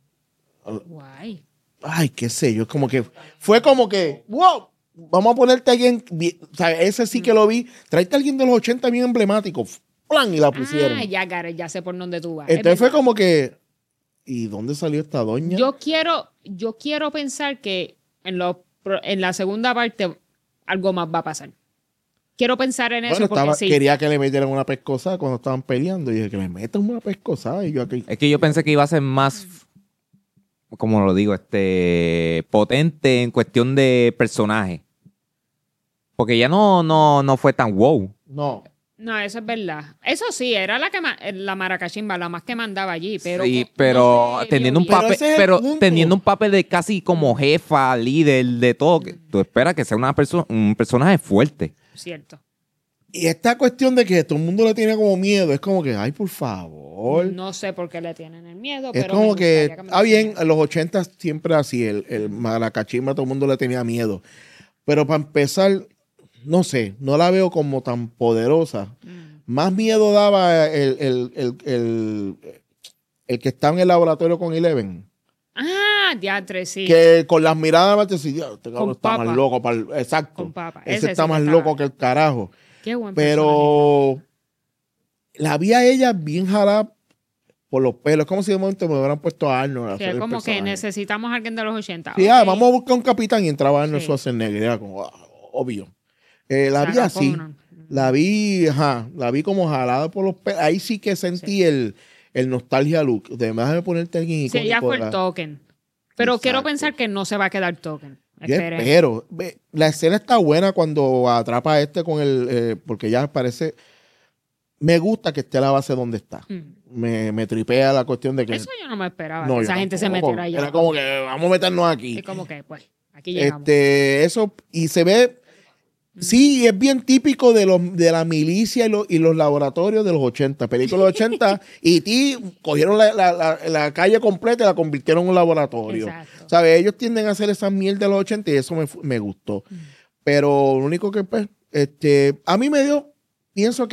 Guay. Ay, qué sé yo, es como que fue como que, wow, vamos a ponerte a alguien, o sea, ese sí que lo vi, tráete a alguien de los 80 bien emblemático, plan, y la pusieron. Ya sé por dónde tú vas. Entonces Es fue verdad. como que, ¿y dónde salió esta doña? Yo quiero pensar que en la segunda parte algo más va a pasar. Quiero pensar en eso porque sí. Quería que le metieran una pescosada cuando estaban peleando, y dije que le metan una pescosada, y yo aquí, Es que yo pensé que iba a ser más, como lo digo, potente en cuestión de personaje. Porque ya no fue tan wow. no. No, eso es verdad. Eso sí, era la maracachimba, la más que mandaba allí, pero Sí, no pero se teniendo un vio bien. Pero papel, ese es el pero punto. teniendo un papel de casi como jefa, líder de todo, que tú esperas que sea un personaje fuerte. Cierto. Y esta cuestión de que todo el mundo le tiene como miedo, es como que, ay, por favor. No sé por qué le tienen el miedo, Es pero como me que, gustaría me está bien, lo en los 80 siempre así, el maracachimba todo el mundo le tenía miedo. Pero para empezar, no sé, no la veo como tan poderosa. Más miedo daba el que está en el laboratorio con Eleven. diantre, sí. Que con las miradas me decía, "Dios, este cabrón Con está papa. más loco. Exacto. Con papa. Ese Ese está sí más que loco estaba- que el carajo. Qué buen personaje. Pero la vi a ella bien jalada por los pelos. Es como si de momento me hubieran puesto a Arnold. a Sí, hacer es el como que personaje. necesitamos a alguien de los 80. Sí, Ok. vamos a buscar un capitán y entraba Arnold Sí. Schwarzenegger. Era como, obvio. La vi Sarah así. Connor. La vi como jalada por los pelos. Ahí sí que sentí el nostalgia look. Déjame ponerte alguien Sí, ella icónico fue de el la- token. Pero quiero Exacto. pensar que no se va a quedar token. Yo Esperen. espero. La escena está buena cuando atrapa a este con el... porque ya parece... Me gusta que esté a la base donde está. Me tripea la cuestión de que... Eso yo no me esperaba. No, que yo esa gente se tampoco. metiera allá. Era como que vamos a meternos aquí. Es como que, pues, aquí llegamos. Eso, y se ve... Sí, es bien típico de la milicia y los laboratorios de los 80. Películas de los 80, y cogieron la calle completa y la convirtieron en un laboratorio. Exacto. ¿Sabes? Ellos tienden a hacer esa mierda de los 80 y eso me gustó. Pero lo único que, pues, a mí pienso que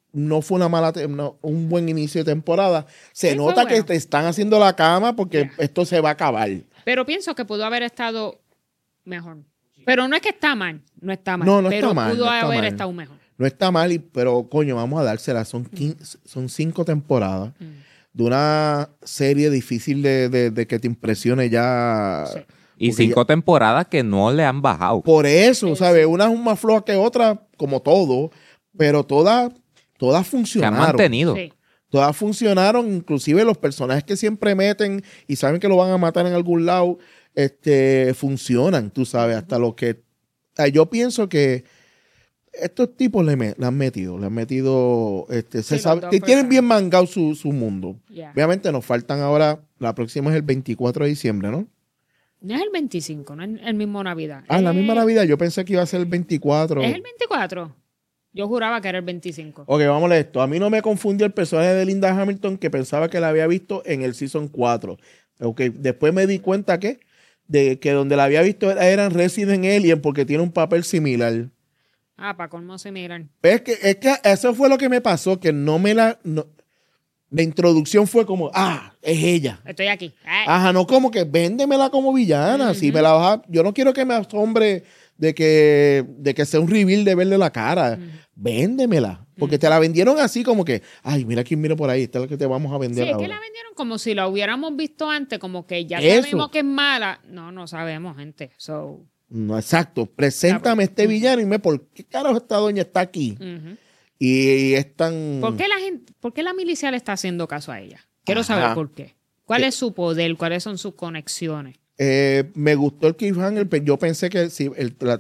no fue un buen inicio de temporada. Se Sí, fue nota que bueno. te están haciendo la cama porque Ya. esto se va a acabar. Pero pienso que pudo haber estado mejor. Pero no es que está mal, no está mal. No, no pero está mal, pudo no está haber mal. estado mejor. No está mal, pero coño, vamos a dársela. Son 5 temporadas de una serie difícil de que te impresione ya. Sí. Y Porque 5 temporadas que no le han bajado. Por eso, Sí, ¿sabes? sí. Una es más floja que otra, como todo, pero todas Se han funcionaron. mantenido. Sí. Todas funcionaron, inclusive los personajes que siempre meten y saben que lo van a matar en algún lado, funcionan, tú sabes, hasta lo que... yo pienso que estos tipos le han metido, se Sí, sabe, los dos que tienen personas. bien mangado su mundo. Ya. Obviamente nos faltan ahora, la próxima es el 24 de diciembre, ¿no? No es el 25, no es el mismo Navidad. Ah, la misma Navidad, yo pensé que iba a ser el 24. ¿Es el 24? Yo juraba que era el 25. Ok, vamos a esto. A mí no me confundió el personaje de Linda Hamilton que pensaba que la había visto en el Season 4. Ok, después me di cuenta que donde la había visto era en Resident Alien porque tiene un papel similar. Ah, para colmo similar. Es que eso fue lo que me pasó, que la introducción fue como, es ella. Estoy aquí. Ay, Ajá, no como que véndemela como villana. Si me la vas yo no quiero que me asombre de que sea un reveal de verle la cara. Véndemela. Porque te la vendieron así como que, ay, mira quién mira por ahí, esta es la que te vamos a sí, vender es ahora. que la vendieron como si la hubiéramos visto antes, como que ya Eso. sabemos que es mala. No, no sabemos, gente. So, No, exacto. Preséntame este villano y dime por qué carajo esta doña está aquí. ujú. Y es tan... ¿Por qué la milicia le está haciendo caso a ella? Quiero Ajá. saber por qué. ¿Cuál Sí. es su poder? ¿Cuáles son sus conexiones? Me gustó el cliffhanger, pero yo pensé que si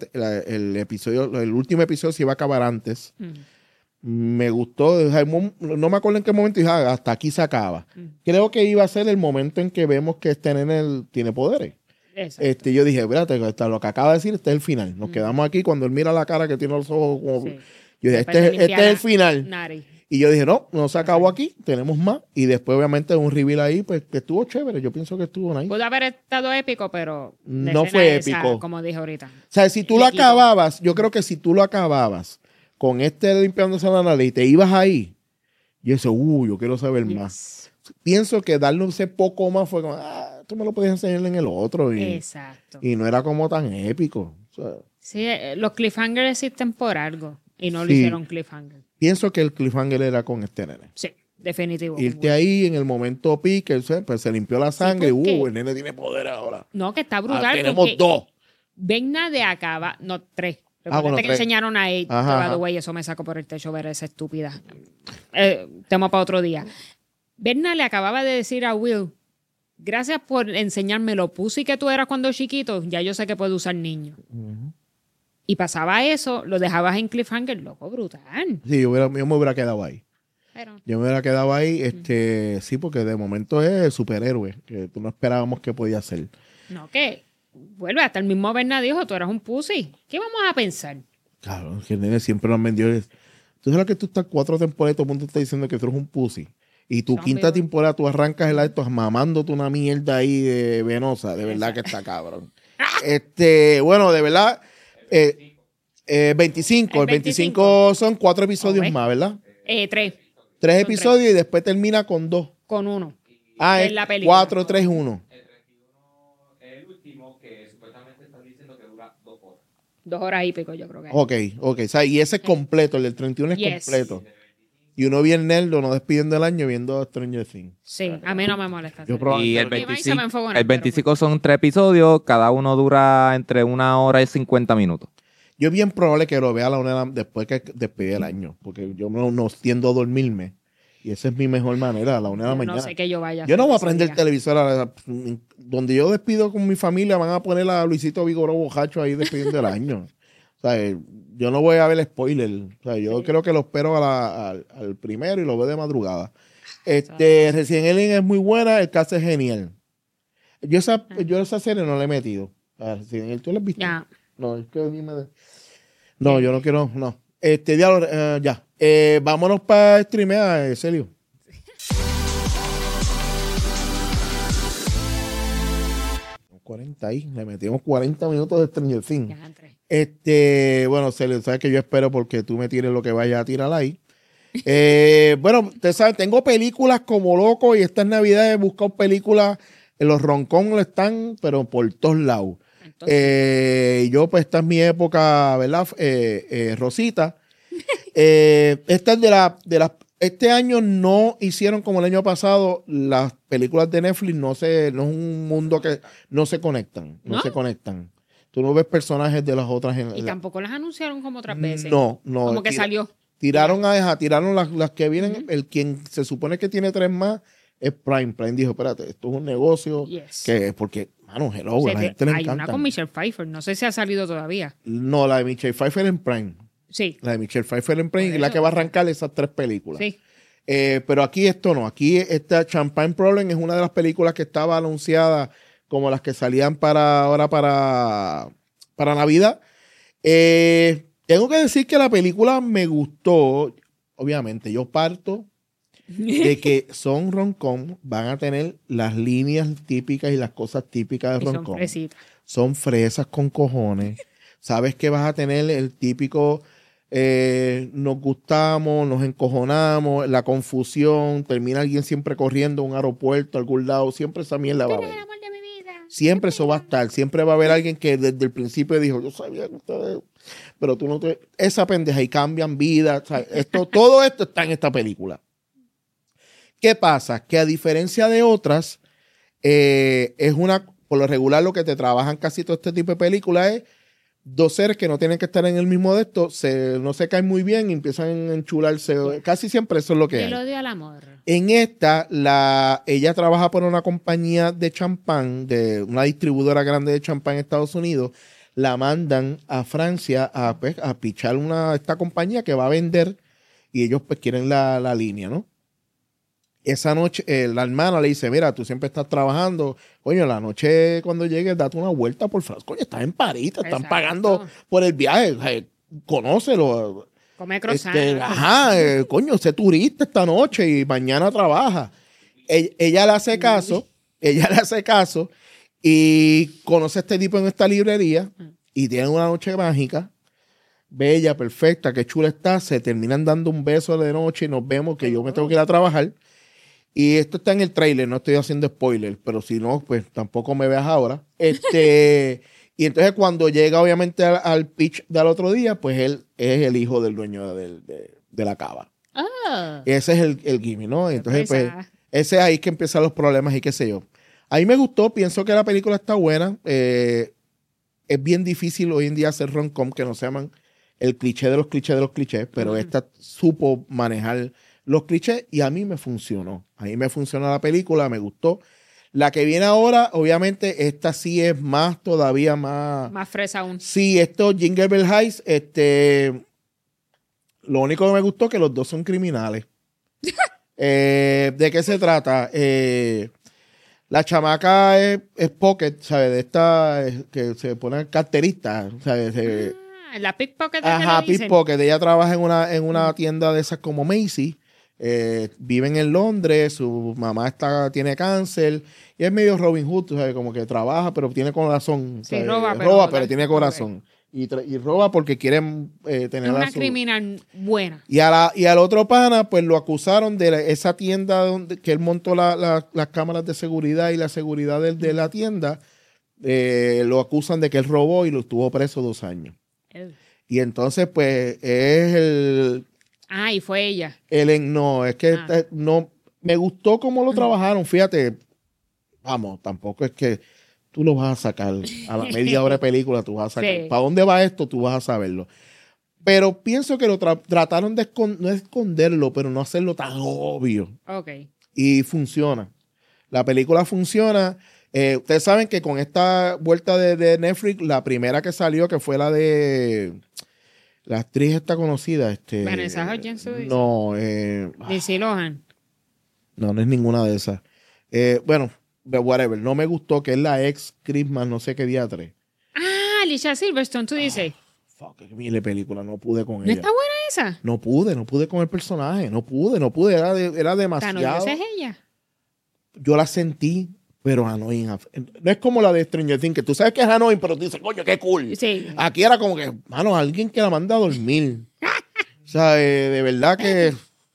el último episodio se iba a acabar antes. Ujú. Me gustó, o sea, no me acuerdo en qué momento dije, hasta aquí se acaba. Creo que iba a ser el momento en que vemos que este nene tiene poderes. Exacto. Yo dije, espérate, hasta lo que acaba de decir, este es el final. Nos quedamos aquí cuando él mira la cara que tiene los ojos como... Sí. Yo dije, Después este de es limpiar el la final. nariz. Y yo dije, no se acabó aquí, tenemos más. Y después, obviamente, un reveal ahí, pues, que estuvo chévere. Yo pienso que estuvo nice. Pudo haber estado épico, pero la No escena fue esa, épico. como dije ahorita. O sea, si tú Le lo quitó. acababas, yo creo que si tú lo acababas con limpiándose la nariz y te ibas ahí, yo dije, yo quiero saber más. Yes. Pienso que darle ese poco más fue como, tú me lo podías enseñar en el otro. Exacto. Y no era como tan épico. O sea, Sí, los cliffhangers existen por algo y no lo Sí. hicieron cliffhanger. pienso que el cliffhanger era con este nene. Sí, definitivo. Irte ahí en el momento pique, pues se limpió la sangre, porque- el nene tiene poder ahora. No, que está brutal. Tenemos porque 2. Vecna de acaba, no, 3. Recuerda bueno, que 3. enseñaron a Aid, Ajá, by the ajá. way, eso me sacó por el techo ver esa estúpida. Tema para otro día. Vecna le acababa de decir a Will, gracias por enseñarme lo pussy que tú eras cuando chiquito, ya yo sé que puedo usar niño. Y pasaba eso, lo dejabas en cliffhanger, loco, brutal. Sí, yo me hubiera quedado ahí. Pero, Yo me hubiera quedado ahí, sí, porque de momento es el superhéroe, que tú no esperábamos que podía ser. no, que vuelve, hasta el mismo Vecna dijo, tú eras un pussy. ¿Qué vamos a pensar? Claro, que el nene siempre lo han vendido. Tú sabes que tú estás 4 temporadas y todo el mundo está diciendo que tú eres un pussy. Y tu Son quinta vivos. temporada tú arrancas el acto mamándote una mierda ahí de venosa. De verdad que está cabrón. Bueno, de verdad, 25. El 25 son 4 episodios Ok. más, ¿verdad? 3 3 Son episodios y después termina con 2. con 1. Ah, En es la película. 4, 3, 1. El último que supuestamente están diciendo que dura 2 horas. 2 horas y pico, yo creo que. Ok. O sea, y ese es completo, el del 31 es Yes. completo. Y uno bien nerdo, no despidiendo el año viendo Stranger Things. Sí, a mí no me molesta. Yo hacer probablemente Y el lo que- Y va y se me 25, enfogonan, el pero 25 son 3 episodios, cada uno dura entre 1 hora y 50 minutos. Yo es bien probable que lo vea a la 1 después que despide el año, porque yo no tiendo a dormirme. Y esa es mi mejor manera, a la 1 de la yo mañana. no sé que yo vaya. Yo no voy a hacer prender ese el día. televisor. Donde yo despido con mi familia, van a poner a Luisito Vigoró Bojacho ahí despidiendo el año. O sea, yo no voy a ver spoiler. O sea, yo creo que lo espero al primero y lo veo de madrugada. Resident Evil es muy buena, el cast es genial. Yo esa serie no la he metido. A Resident Evil, ¿tú la has visto? Ya. No, es que dime no, yo no quiero, no. Diablo, ya. Vámonos para streamear, Celio. Ahí, le metimos 40 minutos de Stranger Things. Ya, 3. Bueno, Celio, sabes que yo espero porque tú me tires lo que vaya a tirar ahí. Bueno, ustedes saben, tengo películas como loco y estas navidades he buscado películas, en los roncón están, pero por todos lados. Yo, pues, esta es mi época, ¿verdad? Rosita. Esta es este año no hicieron como el año pasado, las películas de Netflix no es un mundo que no se conectan, no se conectan. Tú no ves personajes de las otras. Y tampoco las anunciaron como otras veces. No. Como que salió. Tiraron las que vienen. El quien se supone que tiene 3 más es Prime. Prime dijo, espérate, esto es un negocio. Porque, mano, hello, a la gente le encanta. Hay una con Michelle Pfeiffer. No sé si ha salido todavía. No, la de Michelle Pfeiffer en Prime. Sí. La de Michelle Pfeiffer en Prime es la que va a arrancar esas 3 películas. Sí. Pero aquí esto no. Aquí esta Champagne Problem es una de las películas que estaba anunciada como las que salían para Navidad. Tengo que decir que la película me gustó. Obviamente, yo parto de que son rom-com, van a tener las líneas típicas y las cosas típicas de rom-com. Son fresas con cojones. Sabes que vas a tener el típico nos gustamos, nos encojonamos, la confusión, termina alguien siempre corriendo a un aeropuerto, a algún lado, siempre esa mierda va a haber. Siempre eso va a estar, siempre va a haber alguien que desde el principio dijo, yo sabía que ustedes, pero tú no te... Esa pendeja y cambian vidas, todo esto está en esta película. ¿Qué pasa? Que a diferencia de otras, es por lo regular lo que te trabajan casi todo este tipo de películas es 2 seres que no tienen que estar en el mismo de esto, no se caen muy bien y empiezan a enchularse. Casi siempre eso es lo que hay. El odio al amor. En esta, ella trabaja por una compañía de champán, de una distribuidora grande de champán en Estados Unidos. La mandan a Francia a pichar esta compañía que va a vender y ellos pues quieren la línea, ¿no? Esa noche, la hermana le dice, mira, tú siempre estás trabajando, coño, la noche cuando llegues, date una vuelta por Francia. Coño, estás en París, te están pagando por el viaje, conócelo. Come croissant. Coño, sé turista esta noche y mañana trabaja. Ella le hace caso, y conoce a este tipo en esta librería y tienen una noche mágica, bella, perfecta, qué chula está, se terminan dando un beso de noche y nos vemos que yo me tengo que ir a trabajar. Y esto está en el trailer, no estoy haciendo spoiler, pero si no, pues tampoco me veas ahora. Y entonces cuando llega obviamente al pitch del otro día, pues él es el hijo del dueño de la cava. Ese es el gimme, ¿no? Entonces, pues, ese es ahí que empiezan los problemas y qué sé yo. A mí me gustó, pienso que la película está buena. Es bien difícil hoy en día hacer rom-com que no se llaman el cliché de los clichés, pero esta supo manejar los clichés y a mí me funcionó. A mí me funcionó la película, me gustó. La que viene ahora, obviamente, esta sí es todavía más... Más fresa aún. Sí, esto, Jingle Bell Heights, lo único que me gustó es que los dos son criminales. ¿De qué se trata? La chamaca es pocket, ¿sabes? De esta que se pone carterista, ¿sabes? La pickpocket. Ajá, pickpocket. Ella trabaja en una tienda de esas como Macy. Viven en Londres, su mamá tiene cáncer y es medio Robin Hood, ¿sabes? Como que trabaja, pero tiene corazón. Sí, roba, pero tiene corazón. Y roba porque quieren tener una criminal buena. Y al otro pana, pues lo acusaron de esa tienda que él montó las cámaras de seguridad y la seguridad de la tienda. Lo acusan de que él robó y lo estuvo preso 2 años. Y entonces, pues, es el... y fue ella. No, es que no... Me gustó cómo lo trabajaron, fíjate. Vamos, tampoco es que tú lo vas a sacar a la media hora de película, tú vas a sacar. Sí. ¿Para dónde va esto? Tú vas a saberlo. Pero pienso que lo trataron de no esconderlo, pero no hacerlo tan obvio. Ok. Y funciona. La película funciona. Ustedes saben que con esta vuelta de Netflix, la primera que salió, que fue la de... La actriz está conocida. Vanessa Hudgens. No. Lindsay Lohan. No es ninguna de esas. Bueno, whatever. No me gustó, que es la ex Christmas, no sé qué día 3. Alicia Silverstone, tú dices. Fuck, qué mil película, no pude con ella. ¿No está buena esa? No pude con el personaje. No pude. Era demasiado. ¿Tan es ella? Yo la sentí, pero annoying. No es como la de Stranger Things, que tú sabes que es annoying, pero tú dices, coño, qué cool. Sí. Aquí era como que, mano, alguien que la manda a dormir. O sea, de verdad que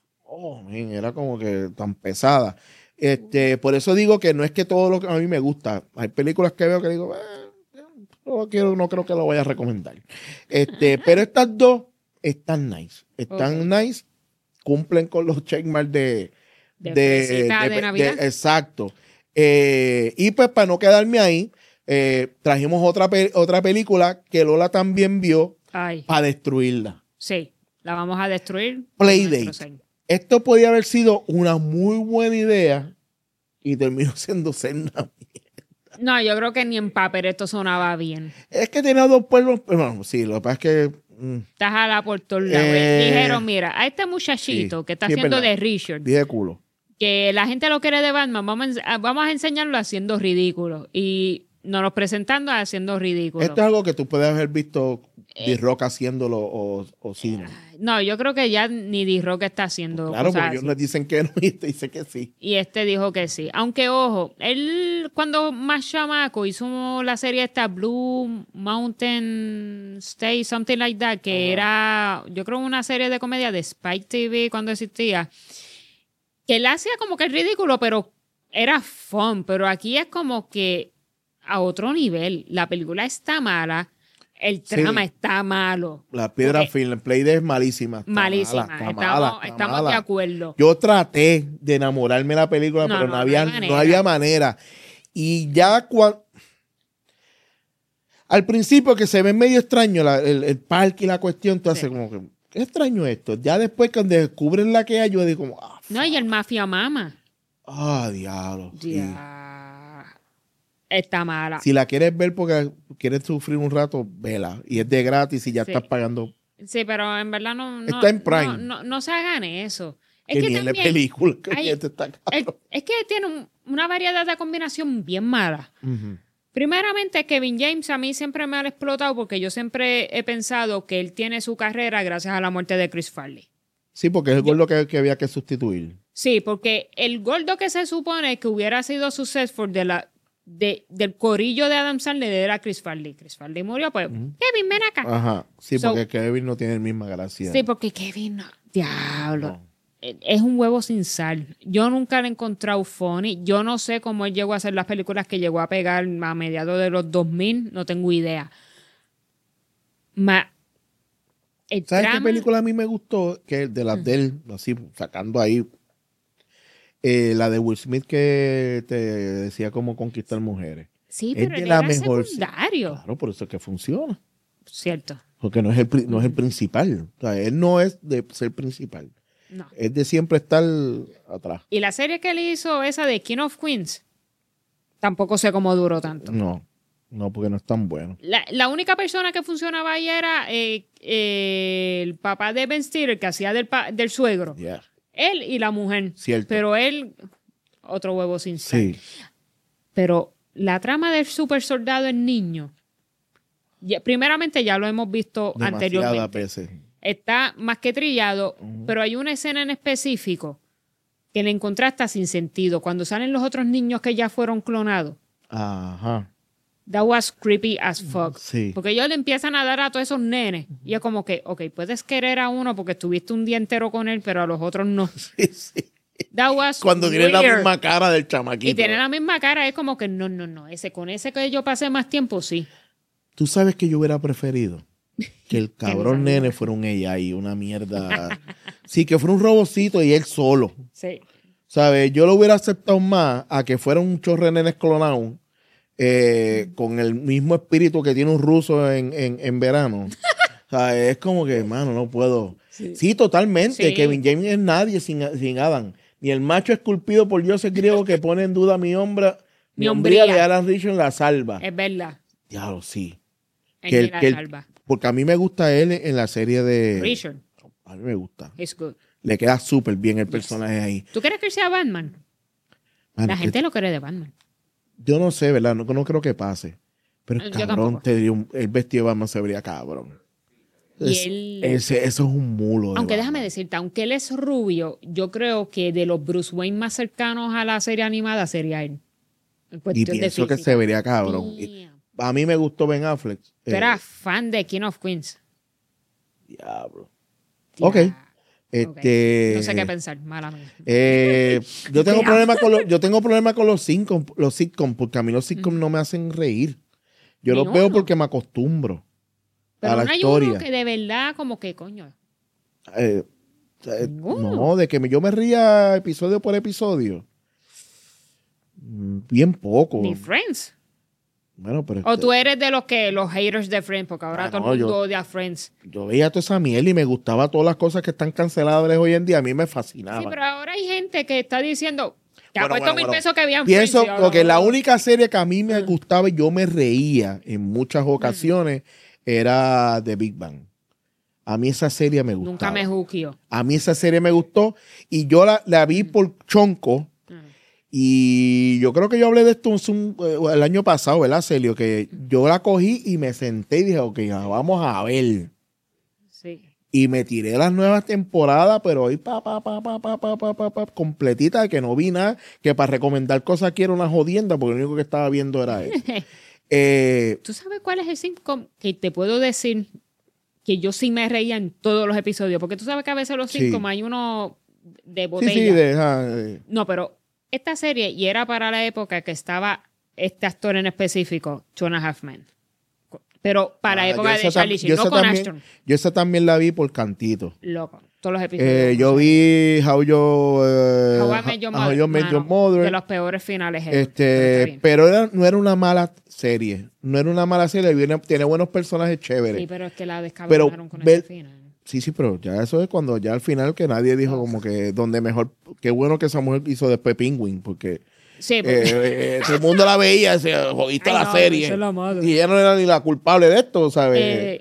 man, era como que tan pesada. Por eso digo que no es que todo lo que a mí me gusta. Hay películas que veo que digo, no creo que lo vaya a recomendar. Pero estas dos están nice. Están nice, cumplen con los checkmarks de fresita de Navidad. Exacto. Y pues para no quedarme ahí, trajimos otra película que Lola también vio para destruirla. Sí, la vamos a destruir. Playdate. Esto podía haber sido una muy buena idea y terminó siendo una. No, yo creo que ni en papel esto sonaba bien. Es que tenía dos pueblos. Bueno, sí, lo que pasa es que. Está jala por todos lados. Dijeron, mira, a este muchachito que está haciendo de Richard. Dije culo. Que la gente lo quiere de Batman, vamos a enseñarlo haciendo ridículo. Y nos lo presentando haciendo ridículo. Esto es algo que tú puedes haber visto D-Rock haciéndolo o Cine. No, yo creo que ya ni D-Rock está haciendo claro, cosas porque ellos les dicen que no y te dice que sí. Y este dijo que sí. Aunque, ojo, él cuando más chamaco hizo la serie esta Blue Mountain State, something like that, que era, yo creo, una serie de comedia de Spike TV cuando existía, que él hacía como que el ridículo, pero era fun. Pero aquí es como que a otro nivel. La película está mala. El trama está malo. La piedra film, Playdate es malísima. Malísima. Estamos de acuerdo. Yo traté de enamorarme de la película, pero no había manera. Y ya al principio que se ve medio extraño el parque y la cuestión, tú haces como que, ¿qué extraño esto? Ya después cuando descubren la que hay, yo digo como, no, y el Mafia Mama. Diablo. Está mala. Si la quieres ver porque quieres sufrir un rato, vela. Y es de gratis y ya estás pagando. Sí, pero en verdad no está en Prime. No se hagan eso. Es que también película. Es que tiene una variedad de combinación bien mala. Uh-huh. Primeramente, Kevin James a mí siempre me ha explotado porque yo siempre he pensado que él tiene su carrera gracias a la muerte de Chris Farley. Sí, porque es el gordo que había que sustituir. Sí, porque el gordo que se supone que hubiera sido successful del corillo de Adam Sandler era Chris Farley. Chris Farley murió, pues, Kevin, ven acá. Ajá, sí, porque Kevin no tiene la misma gracia. Sí, porque Kevin, diablo. No. Es un huevo sin sal. Yo nunca lo he encontrado funny. Yo no sé cómo él llegó a hacer las películas que llegó a pegar a mediados de los 2000. No tengo idea. ¿Sabes qué película a mí me gustó? Que de las de él, así, sacando ahí. La de Will Smith que te decía cómo conquistar mujeres. Sí, pero él era secundario. Claro, por eso es que funciona. Cierto. Porque no es el principal. O sea, él no es de ser principal. No. Es de siempre estar atrás. Y la serie que él hizo, esa de King of Queens, tampoco sé cómo duró tanto. No, porque no es tan bueno. La única persona que funcionaba ahí era el papá de Ben Stiller, que hacía del suegro. Yeah. Él y la mujer. Cierto. Pero él, otro huevo sin sal. Sí. Pero la trama del super soldado en niño, primeramente ya lo hemos visto anteriormente. Veces. Está más que trillado, pero hay una escena en específico que le encontraste sin sentido. Cuando salen los otros niños que ya fueron clonados. Ajá. That was creepy as fuck. Sí. Porque ellos le empiezan a dar a todos esos nenes. Y es como que, ok, puedes querer a uno porque estuviste un día entero con él, pero a los otros no. Sí. That was cuando tiene la misma cara del chamaquito. Y tiene la misma cara, es como que no. Con ese que yo pasé más tiempo, sí. Tú sabes que yo hubiera preferido que el cabrón nene fuera un AI, una mierda. Sí, que fuera un robocito y él solo. Sí. ¿Sabes? Yo lo hubiera aceptado más a que fuera un chorre de nenes clonado. Con el mismo espíritu que tiene un ruso en verano. O sea, es como que, hermano, no puedo. Sí, totalmente. Sí. Kevin James es nadie sin Adam. Ni el macho esculpido por dioses griegos que pone en duda mi hombría de Alan Richardson la salva. Es verdad. Diablo, sí. Salva. Porque a mí me gusta él en la serie de Richard. A mí me gusta. It's good. Le queda súper bien el personaje ahí. ¿Tú quieres que él sea Batman? Man, la gente lo quiere de Batman. Yo no sé, ¿verdad? No creo que pase. Pero el Yo cabrón, tampoco. el vestido de Batman se vería cabrón. Eso es un mulo. Aunque déjame decirte, aunque él es rubio, yo creo que de los Bruce Wayne más cercanos a la serie animada sería él. Y pienso que se vería cabrón. A mí me gustó Ben Affleck. Tú eras fan de King of Queens. Diablo. Ya. Ok. No sé qué pensar, mala mía. Yo tengo problemas con los sitcoms, porque a mí los sitcoms no me hacen reír. Yo Ni los veo uno. porque me acostumbro Pero a la no hay historia. uno que de verdad como que, coño, ninguno. No, de que yo me ría episodio por episodio. Bien poco. Ni Friends. Bueno, pero O tú eres de los haters de Friends, porque ahora todo el mundo odia a Friends. yo veía toda esa miel y me gustaba todas las cosas que están canceladas hoy en día. A mí me fascinaban. Sí, pero ahora hay gente que está diciendo que Bueno, ha puesto bueno, 1000 pesos que vean Pienso Friends. y ahora que la no. única serie que a mí me gustaba y yo me reía en muchas ocasiones era The Big Bang. A mí esa serie me gustaba. Nunca me juqueó. A mí esa serie me gustó y yo la vi por chonco. Y yo creo que yo hablé de esto el año pasado, ¿verdad, Celio? Que yo la cogí y me senté y dije, ok, vamos a ver. Sí. Y me tiré las nuevas temporadas, pero hoy completita, que no vi nada, que para recomendar cosas aquí era una jodienda, porque lo único que estaba viendo era eso. ¿Tú sabes cuál es el sitcom que te puedo decir que yo sí me reía en todos los episodios? Porque tú sabes que a veces los Sí. sitcoms hay uno de botella. Sí, deja. No, pero esta serie, y era para la época que estaba este actor en específico, 2.5 Men. Pero para la época de Charlie Sheen, no con Ashton. Yo esa también la vi por cantito. Loco, todos los episodios. Yo vi How I Met Your Mother. De los peores finales. Pero está Pero no era una mala serie. No era una mala serie. Tiene buenos personajes chéveres. sí, pero es que la descabellaron con ese final. Sí, pero ya eso es cuando ya al final que nadie dijo como que donde mejor, qué bueno que esa mujer hizo después Penguin, porque Sí, porque todo el mundo la veía, se jodiste Ay, la no, serie. esa es la madre. Y ella no era ni la culpable de esto, ¿sabes?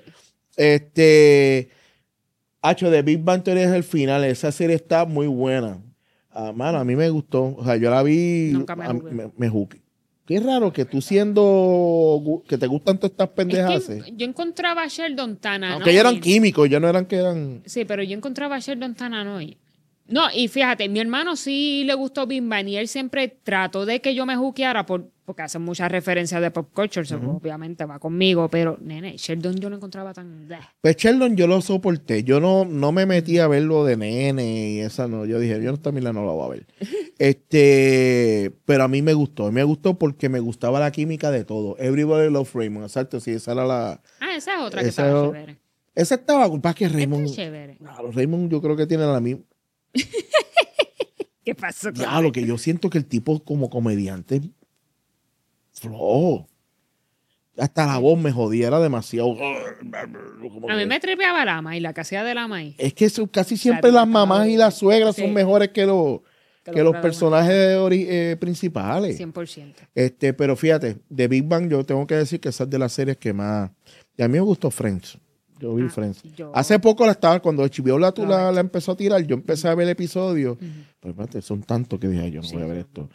Hacho, de Big Bang Theory es el final. Esa serie está muy buena. Mano, a mí me gustó. O sea, yo la vi. Nunca me jugué. Me jugué. Qué raro que tú que te gustan todas estas pendejas. es que yo encontraba a Sheldon tan Aunque ellos eran annoying. químicos, ya no eran que eran. Sí, pero yo encontraba a Sheldon tan annoying. No, y fíjate, mi hermano sí le gustó Big Bang y él siempre trató de que yo me juqueara porque hacen muchas referencias de pop culture, so, obviamente va conmigo, pero nene, Sheldon yo lo encontraba tan... Pues Sheldon yo lo soporté. Yo no me metí a ver lo de nene y esa no. Yo dije, yo también no la voy a ver. Pero a mí me gustó. Me gustó porque me gustaba la química de todo. Everybody Loves Raymond. Exacto, sí, esa era la... esa es otra que esa estaba es- chévere. Esa estaba culpa que Raymond... Está chévere. Claro, Raymond yo creo que tiene la misma... ¿Qué pasó? Ya, lo que yo siento que el tipo como comediante flojo. Hasta la voz me jodía, era demasiado. como A mí que- me tripeaba la maíz, la que hacía de la maíz. Es que casi siempre las mamás y las suegras Sí. son mejores que los protagonistas. personajes principales. 100%. Pero fíjate, de Big Bang yo tengo que decir que esa es de las series que más... Y a mí me gustó Friends. Yo vi Friends. Hace poco cuando HBO la empezó a tirar, yo empecé a ver el episodio. Pero espérate, son tantos que dije, "Ay, yo no voy a ver esto.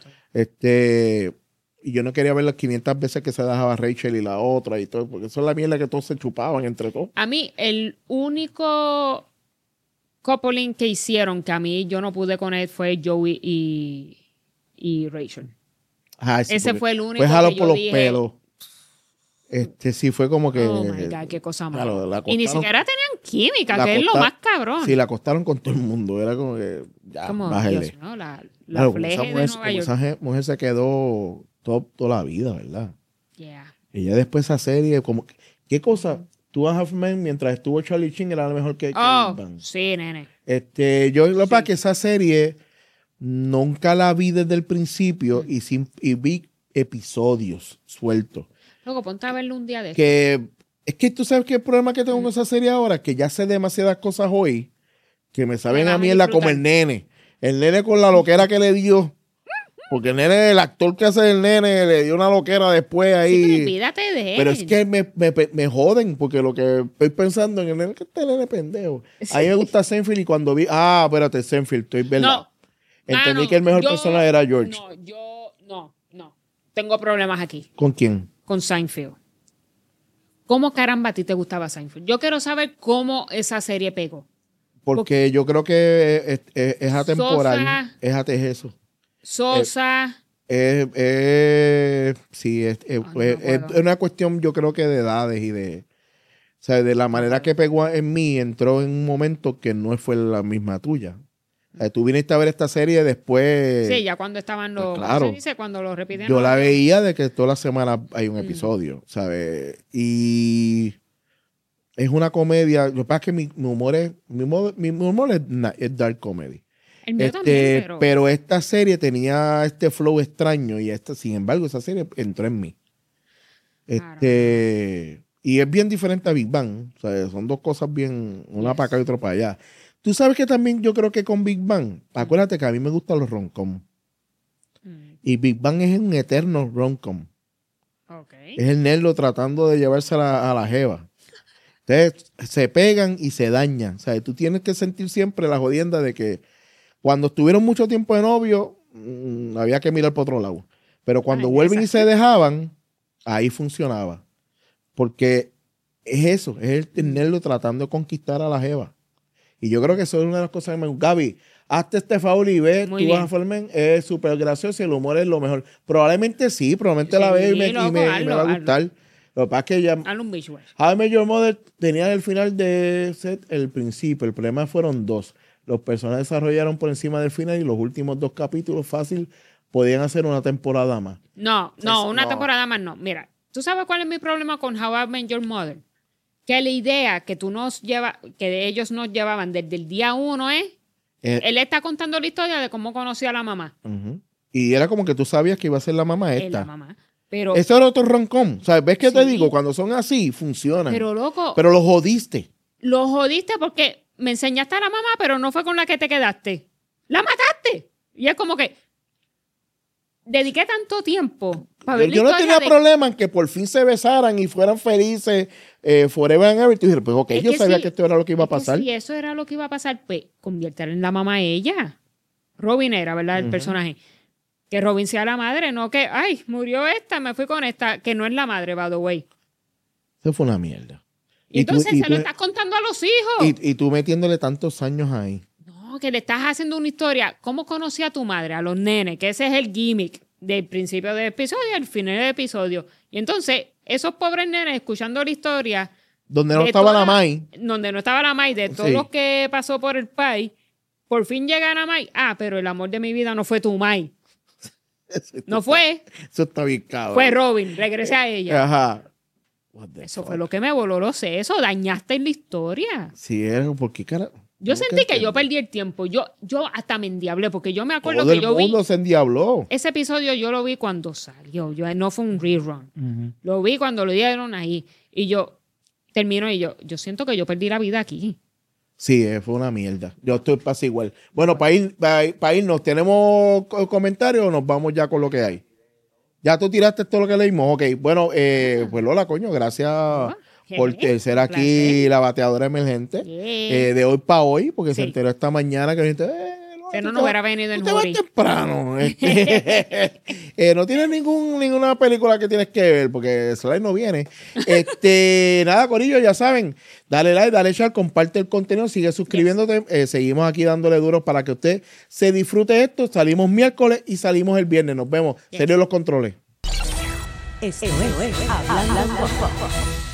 Y yo no quería ver las 500 veces que se dejaba Rachel y la otra y todo, porque eso es la mierda que todos se chupaban entre todos. A mí, el único coupling que hicieron que a mí yo no pude con él fue Joey y Rachel. Ajá, sí, Ese porque fue el único fue jalo que por yo los dije, pelos. Sí, fue como que... oh my God, qué cosa mala. claro, la Y ni acostaron- siquiera tenían química, la que es lo acosta- más cabrón. Sí, la acostaron con todo el mundo. Era como que, ya, Como, bájale. Dios, ¿no? La Claro, fleje esa de mujer, Nueva como York. esa mujer se quedó toda la vida, ¿verdad? Yeah. Y ya después esa serie, como... ¿Qué cosa? Two and a Half Men, mientras estuvo Charlie Sheen, era la mejor que Oh, Big Bang. sí, nene. Yo lo que pasa es que esa serie nunca la vi desde el principio y vi episodios sueltos. Luego, ponte a verlo un día de esto. Que es que tú sabes qué problema que tengo con esa serie ahora, que ya sé demasiadas cosas hoy que me saben vas a a mierda disfrutar. como el nene. El nene con la loquera que le dio. Porque el actor que hace el nene le dio una loquera después Sí, pero ahí. olvídate de él. Pero es que me joden, porque lo que estoy pensando en el nene, que este nene pendejo. A mí me gusta Seinfeld y cuando vi, espérate, Seinfeld, estoy verdad. No. Entendí Mano, que el mejor yo- personaje era George. No. Tengo problemas aquí ¿Con quién? con Seinfeld. ¿Cómo caramba a ti te gustaba Seinfeld? Yo quiero saber cómo esa serie pegó. Porque yo creo que es atemporal. Sosa. Es eso. Sosa. Sí, no puedo. es una cuestión, yo creo que de edades y de. O sea, de la manera que pegó en mí, entró en un momento que no fue la misma tuya. O sea, tú viniste a ver esta serie después. Sí, ya cuando estaban los... Pues claro. ¿cómo se dice? Cuando lo repiten. Yo la veía de que toda la semana hay un episodio, ¿sabes? Y es una comedia. Lo que pasa es que mi humor es dark comedy. El mío también, pero esta serie tenía este flow extraño y sin embargo, esa serie entró en mí. Y es bien diferente a Big Bang. O sea, son dos cosas bien, una para acá y otra para allá. Tú sabes que también yo creo que con Big Bang, acuérdate que a mí me gustan los rom-com. Y Big Bang es un eterno rom-com. Okay. Es el nerdo tratando de llevarse a la jeva. Entonces, se pegan y se dañan. O sea, tú tienes que sentir siempre la jodienda de que cuando estuvieron mucho tiempo de novio, había que mirar por otro lado. Pero cuando vuelven y se dejaban, ahí funcionaba. Porque es eso, es el nerdo tratando de conquistar a la jeva. Y yo creo que eso es una de las cosas que me gusta. Gaby, hazte este favor y ve, Muy tú bien. vas a Formen, es súper gracioso y el humor es lo mejor. Probablemente sí, probablemente la veo y me va a gustar. Lo que pasa es que ya... Hazle un beach watch. How I Met Your Mother tenía el final de set el principio. El problema fueron dos. Los personajes desarrollaron por encima del final y los últimos 2 capítulos fácil podían hacer una temporada más. No, una temporada más no. Mira, ¿tú sabes cuál es mi problema con How I Met Your Mother? Que la idea que que ellos nos llevaban desde el día 1 es... él está contando la historia de cómo conoció a la mamá. Y era como que tú sabías que iba a ser la mamá Es esta. la mamá. Pero, Ese era otro rom-com. O sea, ¿ves qué te Sí. digo? Cuando son así, funcionan. pero loco, Pero lo jodiste. lo jodiste porque me enseñaste a la mamá, pero no fue con la que te quedaste. ¡La mataste! Y es como que dediqué tanto tiempo para ver Yo la no historia tenía problema en que por fin se besaran y fueran felices forever and ever. Y tú dices, pues ok, Es yo que sabía sí, que esto era lo que iba a es que pasar. si eso era lo que iba a pasar, pues conviértela en la mamá a ella. Robin era, ¿verdad? El personaje. Que Robin sea la madre, no que, ay, murió esta, me fui con esta, que no es la madre, by the way. Eso fue una mierda. Y entonces se tú- lo estás contando a los hijos. y tú metiéndole tantos años ahí. No, que le estás haciendo una historia. ¿Cómo conocí a tu madre? A los nenes, que ese es el gimmick del principio del episodio al final del episodio. Y entonces, esos pobres nenes escuchando la historia. Donde no de estaba toda- la Mai. Donde no estaba la Mai, de todos Sí. los que pasó por el país, por fin llegan a Mai. Ah, pero el amor de mi vida no fue tu Mai. No fue. Eso está bien cabrón. Fue Robin. Regresé a ella. Ajá. What the Eso fuck? fue lo que me voló los sesos. Dañaste en la historia. Sí, era porque cara. Yo no sentí que yo entiendo. perdí el tiempo. Yo hasta me endiablé porque yo me acuerdo Todo que el yo vi... mundo se endiabló. Ese episodio yo lo vi cuando salió. No fue un rerun. Lo vi cuando lo dieron ahí. Y yo termino y yo siento que yo perdí la vida aquí. Sí, fue una mierda. Yo estoy casi igual. Bueno, para irnos, ¿tenemos comentarios o nos vamos ya con lo que hay? Ya tú tiraste todo lo que leímos. Ok, bueno, pues Lola, coño, gracias por ser aquí placer. la bateadora emergente. Yeah. De hoy para hoy, porque se Sí. enteró esta mañana que dijiste, Lola, Que no tú nos te hubiera vas- venido en tú te vas Juri. temprano. No tienes ninguna película que tienes que ver, porque Slide no viene. Nada, Corillo, ya saben, dale like, dale share, comparte el contenido, sigue suscribiéndote. Seguimos aquí dándole duro para que usted se disfrute esto. Salimos miércoles y salimos el viernes. Nos vemos. Yes. Serio los controles. Esto es Hablando Pop.